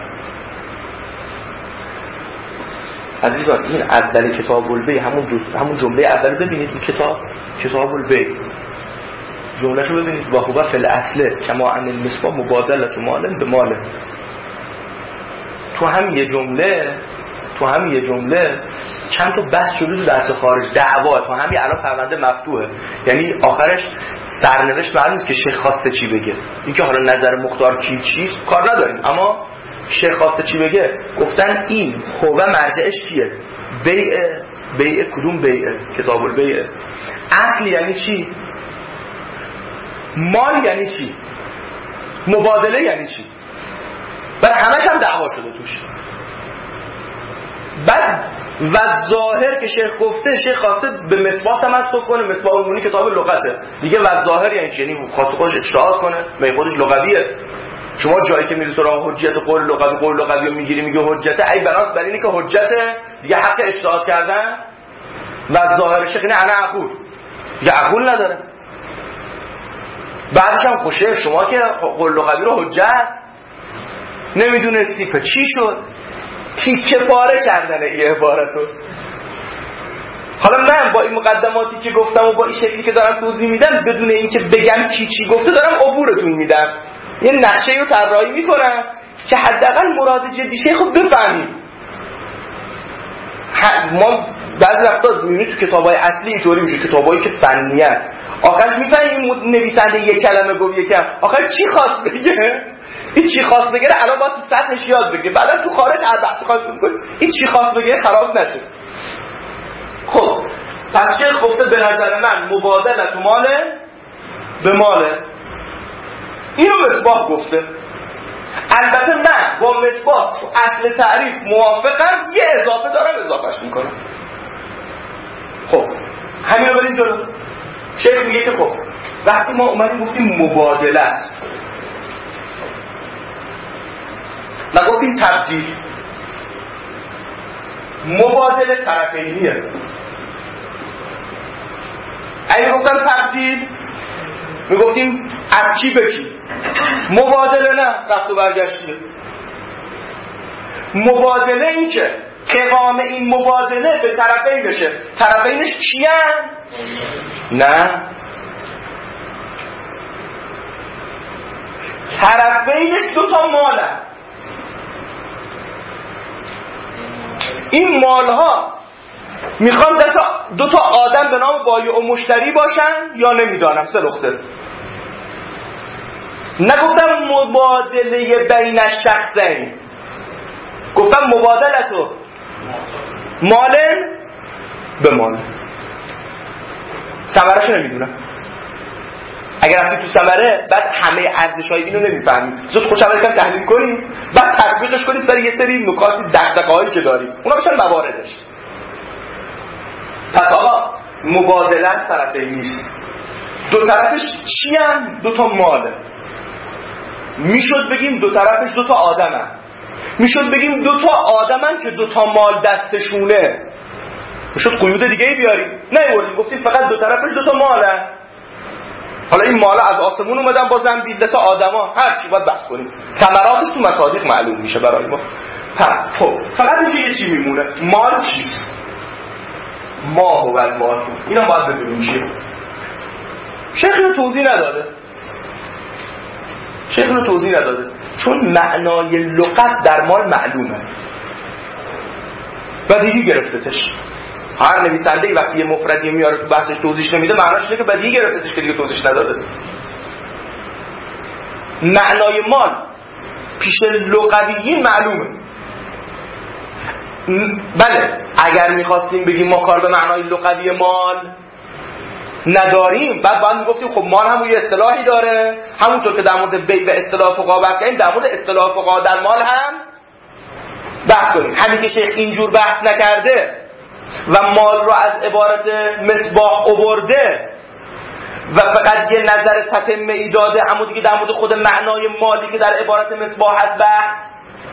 عزیزان این اول کتاب البیع همون جمله اول ببینید، کتاب البیع جملهشو ببینید، و هو فی الاصل کما ان المصباح مبادله مال به مال. تو هم یه جمله چند تا بحث شده تو درس خارج، دعوا، تو همین الان پرونده مفتوحه، یعنی آخرش سرنوشت معلوم نیست که شیخ خواسته چی بگه. اینکه حالا نظر مختار کی چیست کار نداریم، اما شیخ خواسته چی بگه. گفتن این هو مرجعش کیه؟ بیع کدوم بیع؟ کتاب البیع. اصل یعنی چی؟ مال یعنی چی؟ مبادله یعنی چی؟ بعد همش هم دعوا شده توش. بعد و ظاهر که شیخ گفته، شیخ خواسته به مصباح تمسک کنه، مصباح المنیر کتاب لغته دیگه. و ظاهر یعنی چی؟ یعنی خواسته خودش اجتهاد کنه، به خودش لغویه. شما جایی که میری سراغ حجیت قول لغوی رو میگیری میگه حجته، ای بنات بر اینه که حجته دیگه حق اجتهاد کردن. و ظاهر شیخ اینه انا عقول، دیگه عقول نداره. بعدش هم خوشه شما که قول لغوی رو حجت نمیدونستی که چی شد؟ تیکه پاره کردن این عبارتو. حالا من با این مقدماتی که گفتم و با این شکلی که دارم توضیح میدم بدون اینکه بگم کی چی گفته دارم عبورتون میدم، یه نقشه رو طراحی میکنم که حداقل مراد جدی شیخو بفهمیم. ما بعضی وقتا میبینید تو کتابای اصلی اینطوری میشه، کتابایی که فنیه آخرش میفهمیم نویسنده یک کلمه گفت یکم آخر چی خواست بگه، این چی خواست بگه الان با تو سطحش یاد بگه، بعدا تو خارج هر بحث خواست بگه این چی خواست بگه خراب نشه. خب پس شیخ گفته به نظر من مبادلت ماله به ماله، اینو مصباح گفته. البته من با مصباح تو اصل تعریف موافقم، یه اضافه دارم اضافهش میکنم. خب همین رو بریم جلو. شیخ میگه که خب وقتی ما اومدیم گفتیم مبادله است نگفتیم تبدیل، مبادله طرفینیه. اگه گفتم تبدیل میگفتیم از کی به کی، مبادله نه رفت و برگشتیه. مبادله این که قوام این مبادله به طرفین بشه، طرفینش کیان؟ نه طرفینش دوتا مالن. این مالها میخوان دوتا آدم به نام بایع و مشتری باشن یا نمیدانم سه نقطه. نگفتم مبادله بین الشخصین، گفتم مبادلتو مالن به مالن. ثمره‌شو نمیدونم. اگر رفتی تو ثمره بعد همه ارزش‌های اینو نمیفهمیم، زود خوش اول کم تحلیل کنیم بعد تطبیقش کنیم سر یه سری نکات دغدغه‌هایی که داریم، اونا بشن مواردش. پس آقا مبادله از طرفین نیست، دو طرفش چی هم؟ دو تا ماله. میشد بگیم دو طرفش دو تا آدمن، میشد بگیم دو تا آدمن که دو تا مال دستشونه، میشد قیود دیگه ای بیاریم. نه گفتیم فقط دو طرفش دو تا ماله. حالا این ماله از آسمون اومدن با زنبیل دست آدما، هر چی باید بحث کنیم، ثمراتش تو مصادیق معلوم میشه برای ما. خب فقط اینکه یه چی میمونه، مال چیست؟ ما هو المال، اینا باید ببینیم چیه. شیخ رو توضیح نداده چون معنای لغت در مال معلومه بدیهی گرفتتش. هر نویسنده‌ای وقتی یه مفردی میاره تو بحثش توضیح نمیده معناش اینه که بدیهی گرفتتش که دیگه توضیح نداده. معنای مال پیش لغویین معلومه. بله اگر میخواستیم بگیم ما کار به معنای لغوی مال نداریم بعد باید میگفتیم خب مال هم یه اصطلاحی داره، همونطور که در مورد بیع و اصطلاح فقها بحث کردیم در مورد اصطلاح فقها در مال هم بحث کنیم. همین که شیخ اینجور بحث نکرده و مال رو از عبارت مصباح آورده و فقط یه نظر تتمه‌ای داده، اما دیگه در مورد خود معنای مالی که در عبارت مصباح هست بحث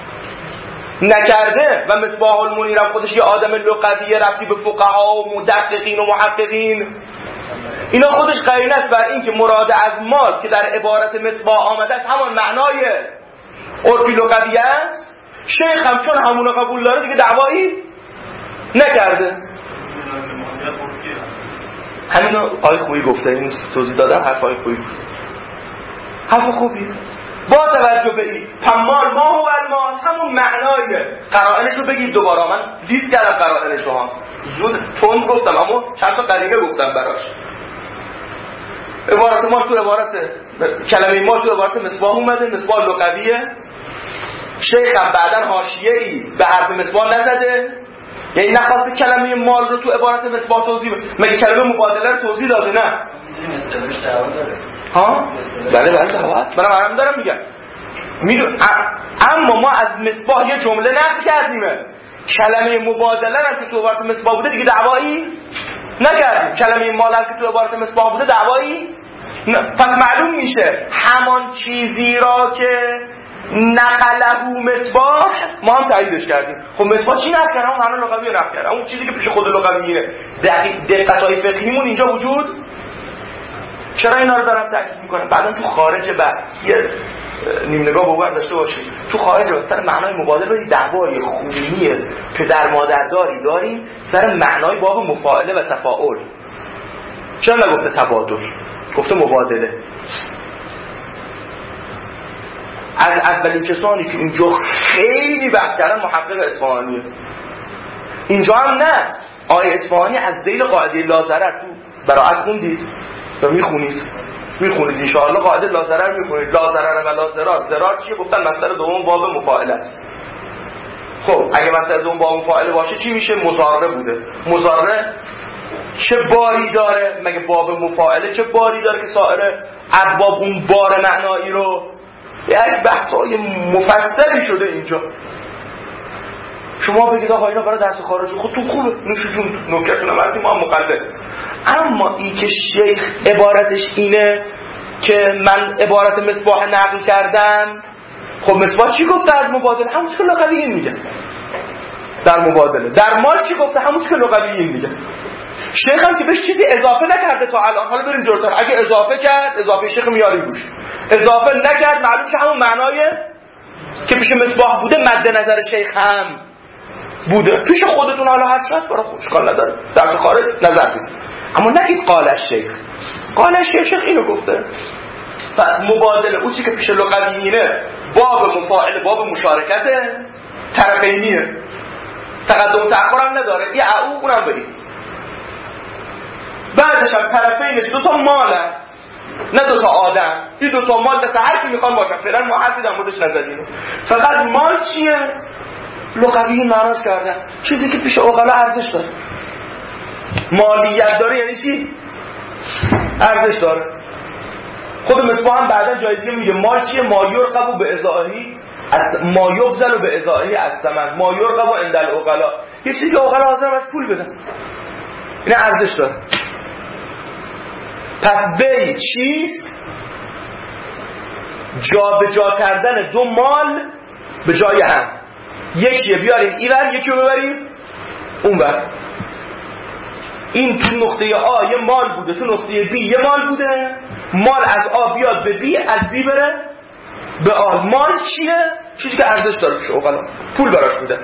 نکرده و مصباح المنیر هم خودش یه آدم لغویه ربطی به فقها و مدققین و محققین، اینا خودش قرینه است بر این که مراد از مال که در عبارت مصباح آمده است همان معنای عرفی لغوی است. شیخ هم چون همونو قبول داره دیگه دعوایی نکرده. همینو آقای خوبی گفته، این توضیح دادم، حرف آقای خوبی گفته، حرف خوبی. با توجه به این پمال ما هو المال همون معنای قرائنش رو بگید دوباره. من دید کردم قرائنش رو هم زود تند گفتم اما چند تا قرینه گفتم براش. عبارت مال تو عبارت کلمه مال تو عبارت مصباح اومده، مصباح لغویه. شیخ هم بعدن حاشیه‌ای به حرف مصباح نزده، یعنی نخواسته کلمه مال رو تو عبارت مصباح توضیح بده. مگه کلمه مبادله رو توضیح داده؟ نه. استدلالش دعوا داره. ها؟ بله دعوا هست. منم دارم میگم. اما ما از مصباح یه جمله نقل کردیم. کلمه مبادله هم که تو عبارت مصباح بوده دیگه دعوایی نکردیم. کلمه مال هم که تو عبارت مصباح بوده دعوایی پس معلوم میشه همان چیزی را که نقله مصباح ما هم تاییدش کردیم. خب مصباح چی نقل کرد؟ همون لغوی نقل کرد، اون چیزی که پیش خود لغویه. دقت‌های فقهیمون اینجا وجود چرا اینا رو دارم تاکید میکنم؟ بعدا تو خارج بحث یه نیم نگاه به اون داشته باشید. تو خارج بحث سر معنای مبادله و دعوای خونی پدر مادرداری داریم سر معنای باب مفاعله و تفاعل. چرا نگفته تبادل؟ گفته مبادله. از اولین کسانی که اینجا خیلی بحث کردن محقق اصفهانیه. اینجا هم نه. آیه اصفهانی از ذیل قاعده لاضرر تو براءت خوندید یا میخونید ان شاء الله قاعده لاضرر میخونید. لاضرر و لاضرار. ضرار چیه؟ گفتن مسئله دوم باب مفاعله است. خب اگه مسئله دوم باب مفاعله باشه چی میشه؟ مضارره بوده. مضارره چه باری داره؟ مگه باب مفاعله چه باری داره که سایر ابواب اون بار معنایی رو؟ یک بحثای مفصلی شده اینجا. شما بگید آقا اینا برای درس خارجی خودتون خوبه، نوش جون، نوکرتونم هستیم، ما هم مقلد. اما این که شیخ عبارتش اینه که من عبارت مصباح نقل کردم، خب مصباح چی گفته از مبادله؟ همون که لغوی این میگه. در مبادله در مال چی گفته؟ همون که لغوی این میگه. شیخ هم که بهش چیزی اضافه نکرده تا الان. حالا بریم جلوتر. اگه اضافه کرد، اضافه شیخ میاری روش. اضافه نکرد، معلوم که همون معنای که پیش مصباح بوده مد نظر شیخ هم بوده. پیش خودتون حالا هر شد برای خوشحال نداره، درس خارج نظر بدید. اما نگید قال الشیخ. قال الشیخ اینو گفته. پس مبادله اون چیزی که پیش لغویینه باب مفاعله، باب مشارکت طرفینیه. تقدم و تأخر هم نداره. یه او اونم برید. بعدش هم طرفینش دو تا ماله، نه دو تا آدم. این دو تا مال دست هر کی میخوان باشن. فعلا ما حرفی در موردش نزدیم. فقط مال چیه؟ لغویین معناش کردن چیزی که پیش عقلا ارزش داره. مالیت داره یعنی چی؟ ارزش داره. خود مصباح هم بعدا جای دیگه میگه مال چیه؟ ما یرقب به ازاهی ما یبذل به ازاهی از ثمن ما یرقب عند العقلا. یه چیزی که عقلا حاضر باش پول بدن، این ارزش داره. پس بی چیست؟ جا به جا کردن دو مال به جای هم. یکیه بیاریم اینور، یکی رو ببریم اونور. این تو نقطه آ یه مال بوده، تو نقطه بی یه مال بوده. مال از آ بیاد به بی، از بی بره به آ. مال چیه؟ چیزی که ارزش داره پیش اوقلا، پول براش بوده.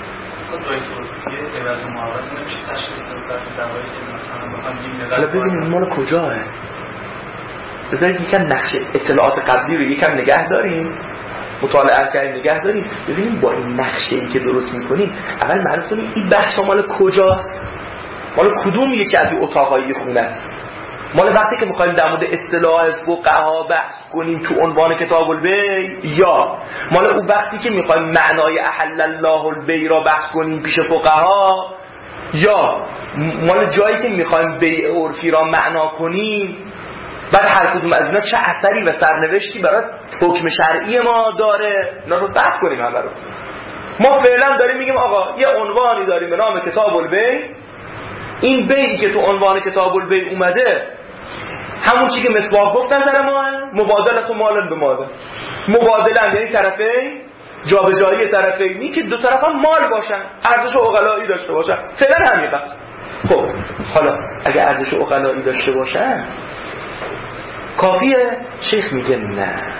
حالا ببینید مال کجاه. بذارید یکم نقشه اطلاعات قبلی رو یکم نگه داریم، مطالعه کردیم نگه داریم، ببینیم با این نقشه‌ای که درست می‌کنیم اول معلوم کنیم این بحث مال کجاست، مال کدوم یکی از این اتاقای خونه است. مال وقتی که می‌خوایم در مورد اصطلاح فقها بحث کنیم تو عنوان کتاب البیع، یا مال اون وقتی که می‌خوایم معنای احل الله البیع را بحث کنیم پیش فقها، یا مال جایی که می‌خوایم بیع عرفی را معنا کنیم. بعد هر کدوم از اینا چه اثری و سرنوشتی برای حکم شرعی ما داره، اینا رو بحث کنیم همه رو. ما فعلا داریم میگیم آقا یه عنوانی داریم به نام کتاب البیع. این بیعی که تو عنوان کتاب البیع اومده همون چی که مصباح گفت نظر ما، مبادله تو مال به مال. مبادله یعنی طرفین، جابجایی طرفینی که دو طرف هم مال باشن، ارزش عقلایی داشته باشن. فعلا همین بحث. خب حالا اگه ارزش عقلایی داشته باشن کافیه؟ شیخ میگه نه،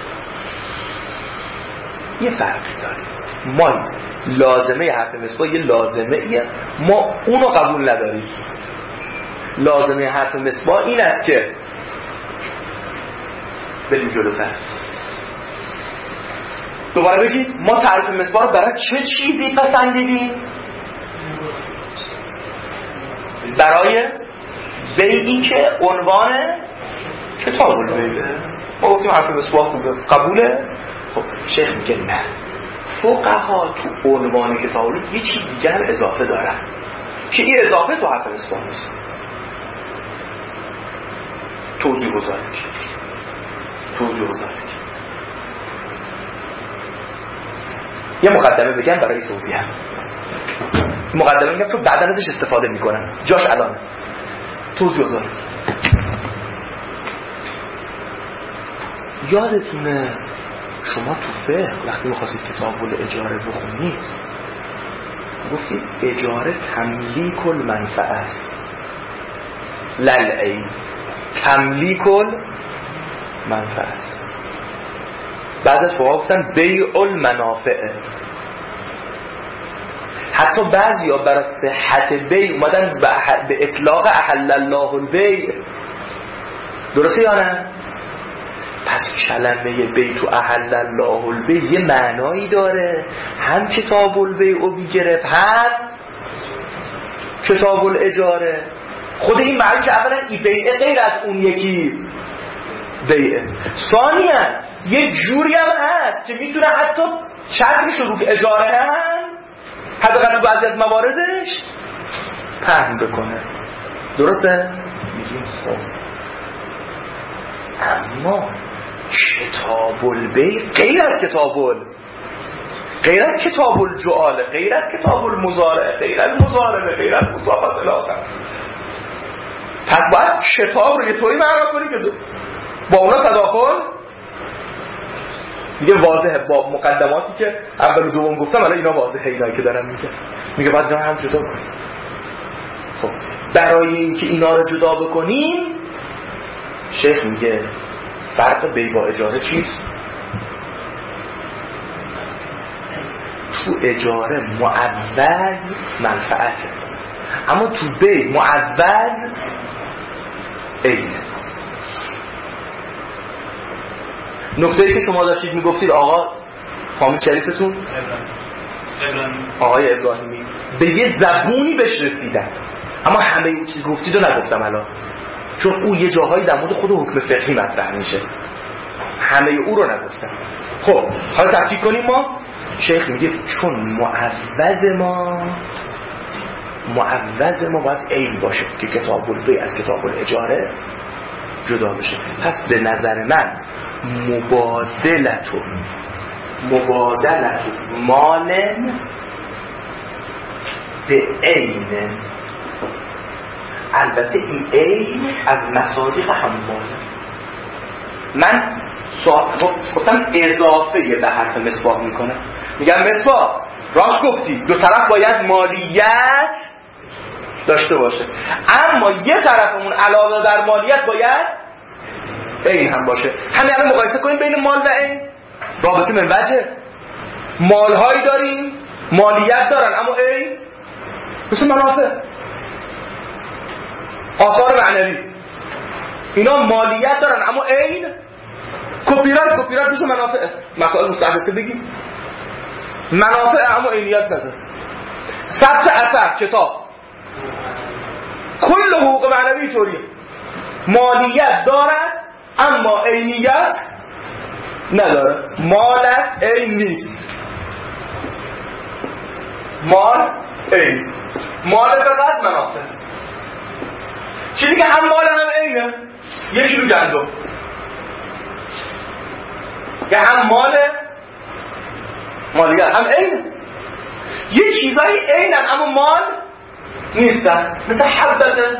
یه فرقی داره. ما لازمه حرف مصباح یه لازمه، ما اونو قبول نداریم. لازمه حرف مصباح این است که بریم جلوتر. دوباره بگید ما تعریف مصباح رو برای چه چیزی پسندیدیم؟ برای بیعی که عنوان کتاب البیع. ما گفتیم حرف مصباح خوبه، قبوله؟ خب شیخ میگه نه، فقها تو عنوان کتاب البیع یه چیز دیگر اضافه دارن که این اضافه تو حرف مصباح نیست. توضیح گذاری یه مقدمه بگم برای توضیح هم. مقدمه میگم چون بعدا ازش استفاده میکنم، جاش الان. توضیح گذاری. یادتونه شما تو فقه وقتی می‌خواستید کتاب الاجاره بخونید گفتید اجاره تملیک المنفعه است، للعین. تملیک المنفعه است. بعضی از فقها گفتن بیع المنافع. حتی بعضیا برای صحت بیع اومدن به اطلاق احل الله البیع. درسته یا نه؟ پس کلمه بیع تو احل الله البیع یه معنایی داره، هم کتاب البیع رو میگرفت، هم کتاب الاجاره. خود این معنی که اولا ای بیعه غیر از اون یکی بیعه، ثانیاً یه جوری هم هست که میتونه حتی شرطش رو که اجاره هم حتی قبل بعضی از مواردش پهن بکنه. درسته؟ میگیم خب اما کتاب البیع غیر از کتاب الجعاله، غیر از کتاب المزارعه، غیر از مزارعه، غیر از مصافات الاخر. پس باید کتاب رو یه طوری معنا کنی که با اونا تداخل دیگه واضحه. با مقدماتی که اول و دوم گفتم الان اینا واضحه، اینایی که دارم میگه باید اینا هم جدا کنیم. خب برای اینکه اینا رو جدا بکنیم شیخ میگه فرق بیع با اجاره چیست؟ تو اجاره معوض منفعته، اما تو بیع معوض عینه. نکته‌ای که شما داشتید میگفتید آقا فامیل شریفتون آقای ابراهیمی به یه زبونی بهش رسیدن، اما همه اون چیز گفتید رو نگفتم الان، چون او یه جاهایی در مورد خود حکم فقهی مطرح میشه، همه او رو نگفتم. خب حالا تفکیک کنیم. ما شیخ میگه چون معوض ما باید عین باشه که کتاب البیع از کتاب الاجاره جدا بشه. پس به نظر من مبادلت مال به عین، البته این عین از مصادیق همون ماله. من گفتم اضافه به حرف مصباح میکنه، میگم مصباح راست گفتی، دو طرف باید مالیت داشته باشه، اما یه طرفمون علاوه بر مالیت باید عین هم باشه. همین الان مقایسه کنیم بین مال و عین، رابطه من وجه. مالهایی داریم مالیت دارن اما عین، مثل منافع، آثار معنوی، اینا مالیت دارن اما عین. کپیرایت جزو منافع، مسائل مستحدثه بگیم منافع اما عینیت نداره. ثبت اثر کتاب کل حقوق معنوی طوریه، مالیت دارد اما عینیت نداره. مال است عین نیست، مال عین، مال فقط منافع. چیزی که هم مال هم عینه، یک کیلو گندم که هم مالیت هم عینه. یه چیزایی عینن اما مال نیستن، مثل حبته،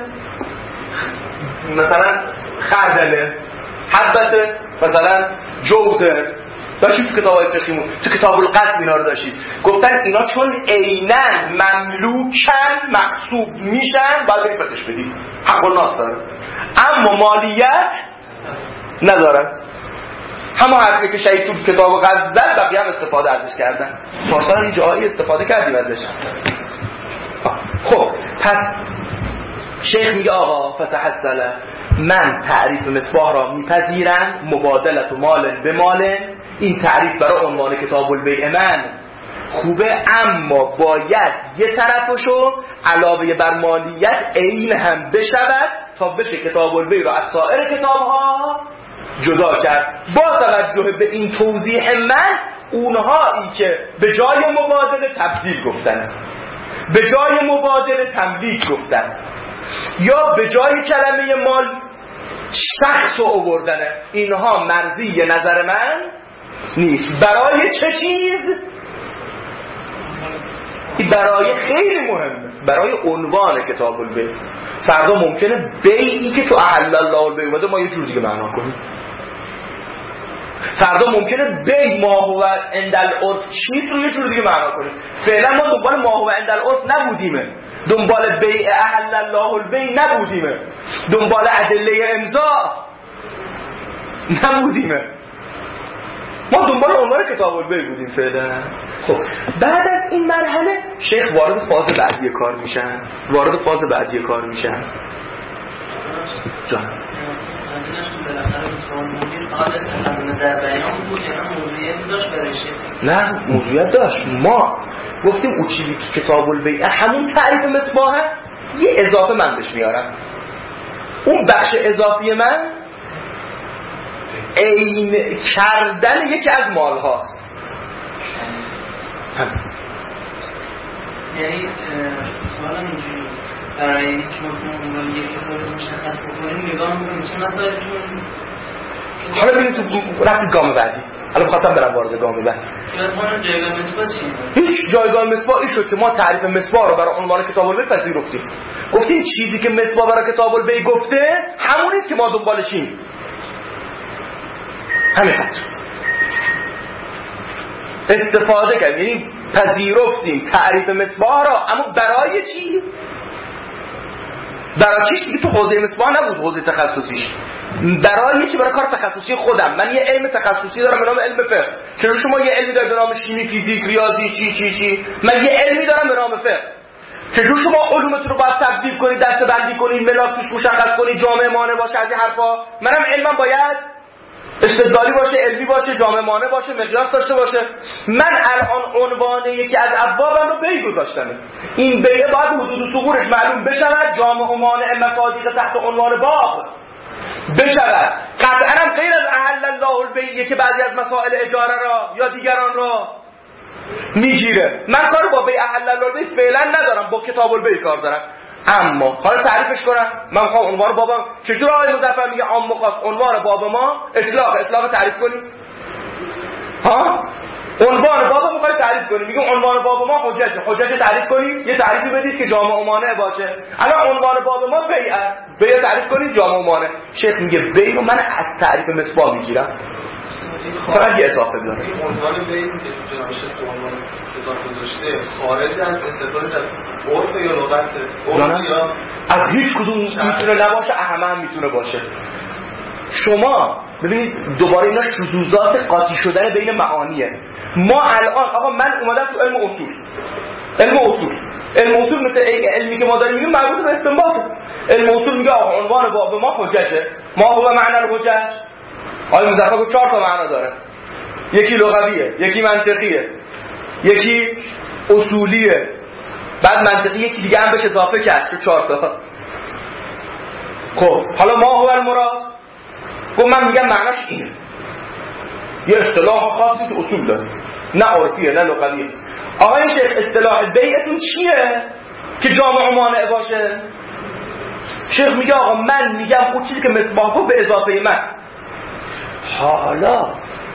مثلا خردله، حبته مثلا جوزه. داشتیم تو کتاب های فقهیمون، تو کتاب القسم اینا رو داشتید، گفتن اینا چون عینن مملوکن مغصوب میشن باید بفرستش بدید، حق الناس داره، اما مالیت ندارن. همه حرفی که شهید تو کتاب غزل بقیه هم استفاده ازش کردن، پارسال این جایی استفاده کردیم ازش. خب پس شیخ میگه آقا فتحصله، من تعریف مصباح را میپذیرم، مبادلت و مال به مال، این تعریف برای عنوان کتاب البیع من خوبه، اما باید یه طرفشو علاوه بر مالیت عین هم بشود تا بشه کتاب البیع را از سایر کتابها جدا کرد. با توجه به این توضیح من، اونهایی که به جای مبادله تبدیل گفتن، به جای مبادله تملیک گفتن، یا به جای کلمه مال شخص رو آوردنه، اینها مرضی نظر من نیست. برای چه چیز؟ برای خیلی مهمه، برای عنوان کتاب البیع. فردا ممکنه بیعی که تو احل الله البیع اومده ما یه جور دیگه معنا کنیم، فردا ممکنه بیع ما هو عند العرف چیز رو یه جور دیگه معنا کنیم. فعلا ما دنبال ما هو عند العرف نبودیم، دنبال بیع احل الله البیع نبودیم، دنبال ادله امضا نبودیم، ما دنبال عنوان کتاب البیع بودیم فعلا. خب بعد از این مرحله شیخ وارد فاز بعدی کار میشن. جان نه موضوعیت داشت. ما گفتیم اون چیزی که کتاب البیع همون تعریف مصباح هست، یه اضافه من بهش میارم. اون بخش اضافی من عین کردن یکی از مال هاست. یعنی سوالم اینجوری برای اینکه ما عنوان یک کتاب مشخص بکنیم نگاه می‌کنیم چه مسائلتون. حالا ببینید تو رفتید گام بعدی. الان می‌خواستم برم وارد گام بعدی. ما جایگاه مصباح چیه؟ هیچ جایگاه مصباح این شد که ما تعریف مصباح رو برای عنوان کتاب البیع پذیرفتیم. گفتیم چیزی که مصباح برای کتاب البیع گفته همون نیست که ما دنبالشیم. همین قدر استفاده کردیم، یعنی پذیرفتیم تعریف مصباح را، اما برای چی؟ برای چی؟ تو حوزه مصباح نبود، حوزه تخصصیش. برای چی؟ برای کار تخصصی خودم. من یه علم تخصصی دارم به نام علم فقه. چرا شما یه علمی دارید به نام شیمی، فیزیک، ریاضی، چی؟ من یه علمی دارم به نام فقه. چجور شما علومتون رو باید تبدیل کنید، دسته‌بندی کنید، ملاک توش مشخص کنید، جامع مانع باشه از این حرفا؟ منم علمم باید استدلالی باشه، علمی باشه، جامع مانع باشه، مقیاس داشته باشه. من الان عنوان یکی از ابوابم رو بیع گذاشتم. این بیع باید حدود ثغورش معلوم بشود، جامع و مانع مصادیق تحت عنوان باب بشود. قطعاً هم غیر از احل الله البیع که بعضی از مسائل اجاره را یا دیگران را میگیره. من کار با بیع احل الله البیع فعلا ندارم، با کتاب البیع کار دارم. اما حالا تعریفش کنم. من میخوام عنوان بابم چجور آقای مظفر میگه عام خاص عنوان باب ما اطلاق تعریف کنیم. ها عنوان باب میخوای تعریف کنیم، میگم عنوان باب ما حجت تعریف کنید، یه تعریفی بدید که جامع و مانع باشه. الان عنوان باب ما بیع است، بیع تعریف کنید جامع و مانع. شیخ میگه بیع رو من از تعریف مصباح میگیرم، فقط یه اضافه داره. عنوان بیع که جناب شیخ تو عنوان کتاب گذاشته خارج از استفاده از عرف یا لغت، عرف یا از هیچ کدوم میتونه نباشه، هم میتونه باشه. شما ببینید دوباره اینا شذوذات قاطی شدن بین معانیه. ما الان آقا من اومدم تو علم اصول مثل علمی که ما داریم میگیم مربوط به استنباطه. علم اصول میگه آقا عنوان باب ما حجته، ما هو معنی الحجت. آقای مظفر گفت 4 تا معنا داره، یکی لغویه، یکی منطقیه، یکی اصولیه، بعد منطقی یکی دیگه هم بهش اضافه کرد، شد 4 تا. خب حالا ما هو المراد، گفت من میگم معناش اینه. یه اصطلاح خاصی تو اصول داره، نه عرفیه نه لغویه. آقای شیخ اصطلاح بیعتون چیه که جامع و مانع باشه؟ شیخ میگه آقا من میگم اون چیزی که مصباح به اضافه من. حالا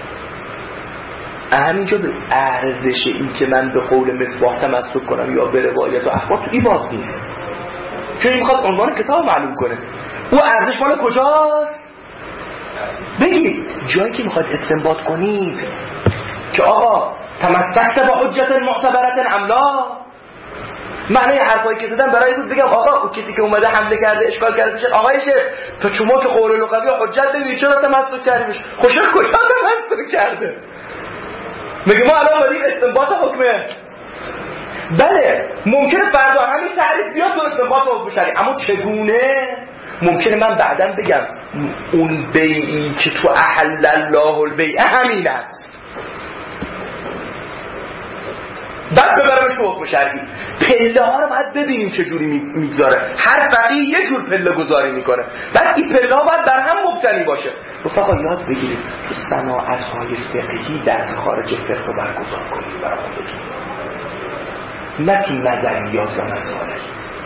همینجا به ارزش این که من به قول مصباح تمسک کنم یا به روایت و اخبار تو این باب نیست، چون این میخواد عنوان کتاب معلوم کنه. او ارزش مال کجاست؟ بگید جایی که میخواد استنباط کنید که آقا تمسکت با حجت معتبرت املا، معنی حرفایی که زدم برای بود بگم آقا اون کسی که اومده حمله کرده اشکال کرده میشه آقای شیخ تو شما که قول لغوی حجت نمیدید چرا تمسک کردیش؟ خوشش کجا تمسک کرده؟ میگه ما الان ولی استنباط حکمه. بله ممکنه فردا همین تعریف بیاد تو استنباط حکم شرعی، اما چگونه؟ ممکنه من بعداً بگم اون بیعی که تو احل الله البیع همین است، بعد ببرمش تو حکم شرعی. پله ها رو باید ببینیم چجوری میگذاره. هر فقیه یه جور پله گذاری میکنه، بعد این پله ها باید بر هم مبتنی باشه. رفقا یاد بگیرید تو صناعت های فقهی درس خارج فقه رو برگزار کنید برای خودتون، نه تو نظریات و مسائل.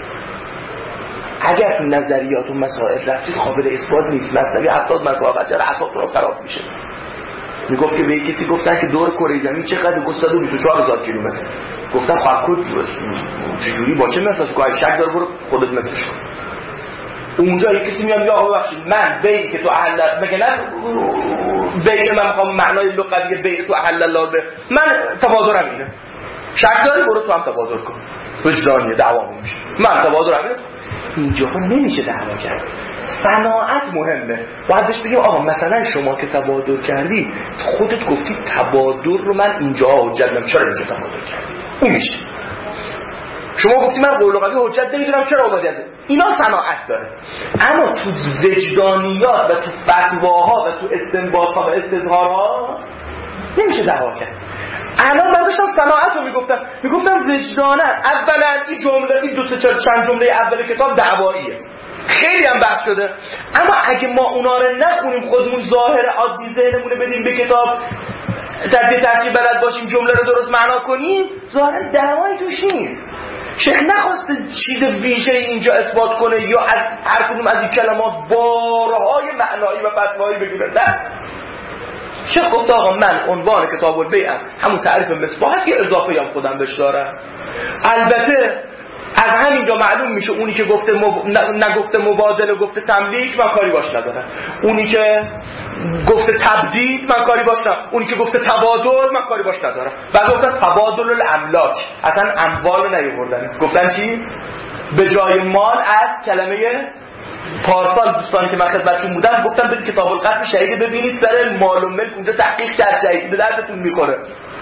اگر تو نظریات و مسائل رفتید قابل اثبات نیست. مثلا 70 مرتبه بچه‌ها اعصابتون خراب میشه. میگفت که به کسی گفتن که دور کره زمین چقدر؟ گفت 124,000 کیلومتر. گفتم خب کد چجوری با چه مقیاس که شک داره برو خودت مترش کن. اونجا یک کسی میاد میگه آقا ببخشید من بیعی که تو احل مگه نه بیع من میخوام معنای لغوی بیع تو احل الله من تبادرم اینه، شک داری برو تو هم تبادر کن، وجدانی دعوا میشه. من تبادر همین اینجاها نمیشه دعوا کرد. صناعت مهمه. باید بهش بگیم آقا مثلا شما که تبادر کردی خودت گفتی تبادر رو من اینجا حجت نمیدونم، چرا اینجا تبادر کردی؟ اون میشه. شما گفتی من قول و قوی حجت نمیدونم، چرا اومدی از اینا؟ صناعت داره. اما تو وجدانیات و تو فتواها و تو استنباطها و استظهارها نمیشه دعوا کرد. الان من داشتم صناعت رو میگفتم وجدانه. اولا این جمله، این چند جمله اول کتاب دعواییه، خیلی هم بحث شده. اما اگه ما اونا رو نخونیم، خودمون ظاهر عادی ذهنمون بدیم به کتاب، تدبیر ترتیب بلد باشیم، جمله رو درست معنا کنیم، ظاهر دعوایی توش نیست. شیخ نخواسته چیز ویژه اینجا اثبات کنه یا از هر کدوم از این کلمات بارهای معنایی و فتوایی بگیره. نه، شیخ گفت آقا من عنوان کتاب البیع همون تعریف مصباح که اضافه هم خودم بهش دارم. البته از همینجا معلوم میشه اونی که گفته نگفته مبادله گفته تملیک من کاری باش ندارم، اونی که گفته تبدیل من کاری باش ندارم، اونی که گفته تبادل من کاری باش ندارم. بعد گفتن تبادل الاملاک، اصلا اموال رو نیاوردن، گفتن چی؟ به جای مال از کلمه پارسال دوستانی که من خدمتتون بودم گفتم برید کتاب القتل شهید ببینید، در مال و ملک اونجا تحقیق کرد، شهید به دردتون میخوره.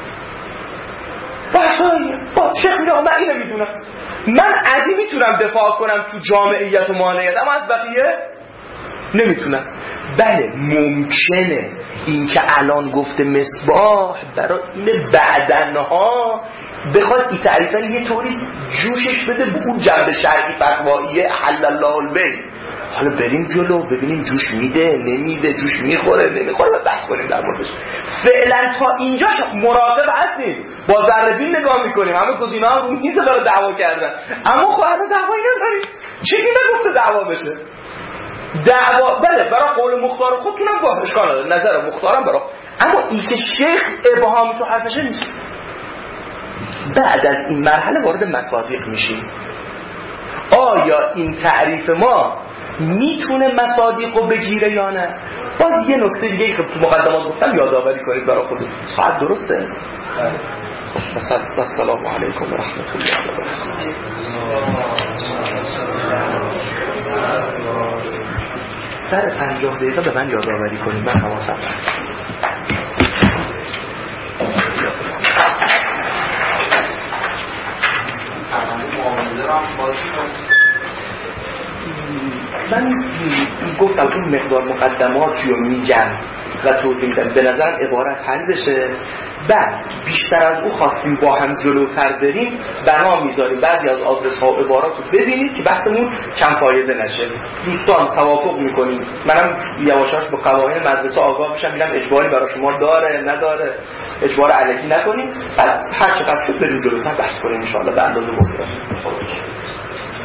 با شیخ میگه من اینو میدونم، من از این میتونم دفاع کنم تو جامعیت و مانعیت، اما از بقیه نمیتونم. بله ممکنه این که الان گفته مصباح برای این بعدنها بخواد این تعریفا یه طوری جوشش بده به اون جنب شرعی فتوایی احل الله البیع. حالا بریم جلو ببینیم جوش میده نمیده، جوش میخوره نمیخوره و بحث کنیم در موردش. فعلا تا اینجا مراقب هستیم، با ذره‌بین نگاه میکنیم، همه گزینه‌ها رو میزه برای دعوا کردن، اما خب الان دعوایی نداریم. چیزی نگفته دعوا بشه. دعوا بله برای قول مختار خودتونم با اشکال نداره، نظر مختارم برای، اما این که شیخ ابهامی تو حرفشه نیست. بعد از این مرحله وارد مصادیق میشیم. آیا این تعریف ما میتونه مصادیق رو بگیره یا نه؟ باز یه نکته دیگه که تو مقدمات گفتم یادآوری کنید برای خودتون. ساعت درسته؟ السلام علیکم و رحمت الله و برکاته. سر 50 دقیقه به من یادآوری کنید، من حواسم هست. من گفتم اون مقدار مقدماتی رو میگم و توضیح میدم، به نظرم عبارت حل بشه. بعد بیشتر از او خواستیم با هم جلوتر بریم، بنا میذاریم بعضی از آدرس ها و عبارات رو ببینید که بحثمون کم فایده نشه. دوستان توافق میکنیم منم یواشاش با قوانین مدرسه آگاه بشم، ببینم اجباری برای شما داره نداره، اجبار علیکی نکنیم. بعد هر چقدر شد بریم جلوتر بحث کنیم ان شاء الله به اندازه وسع.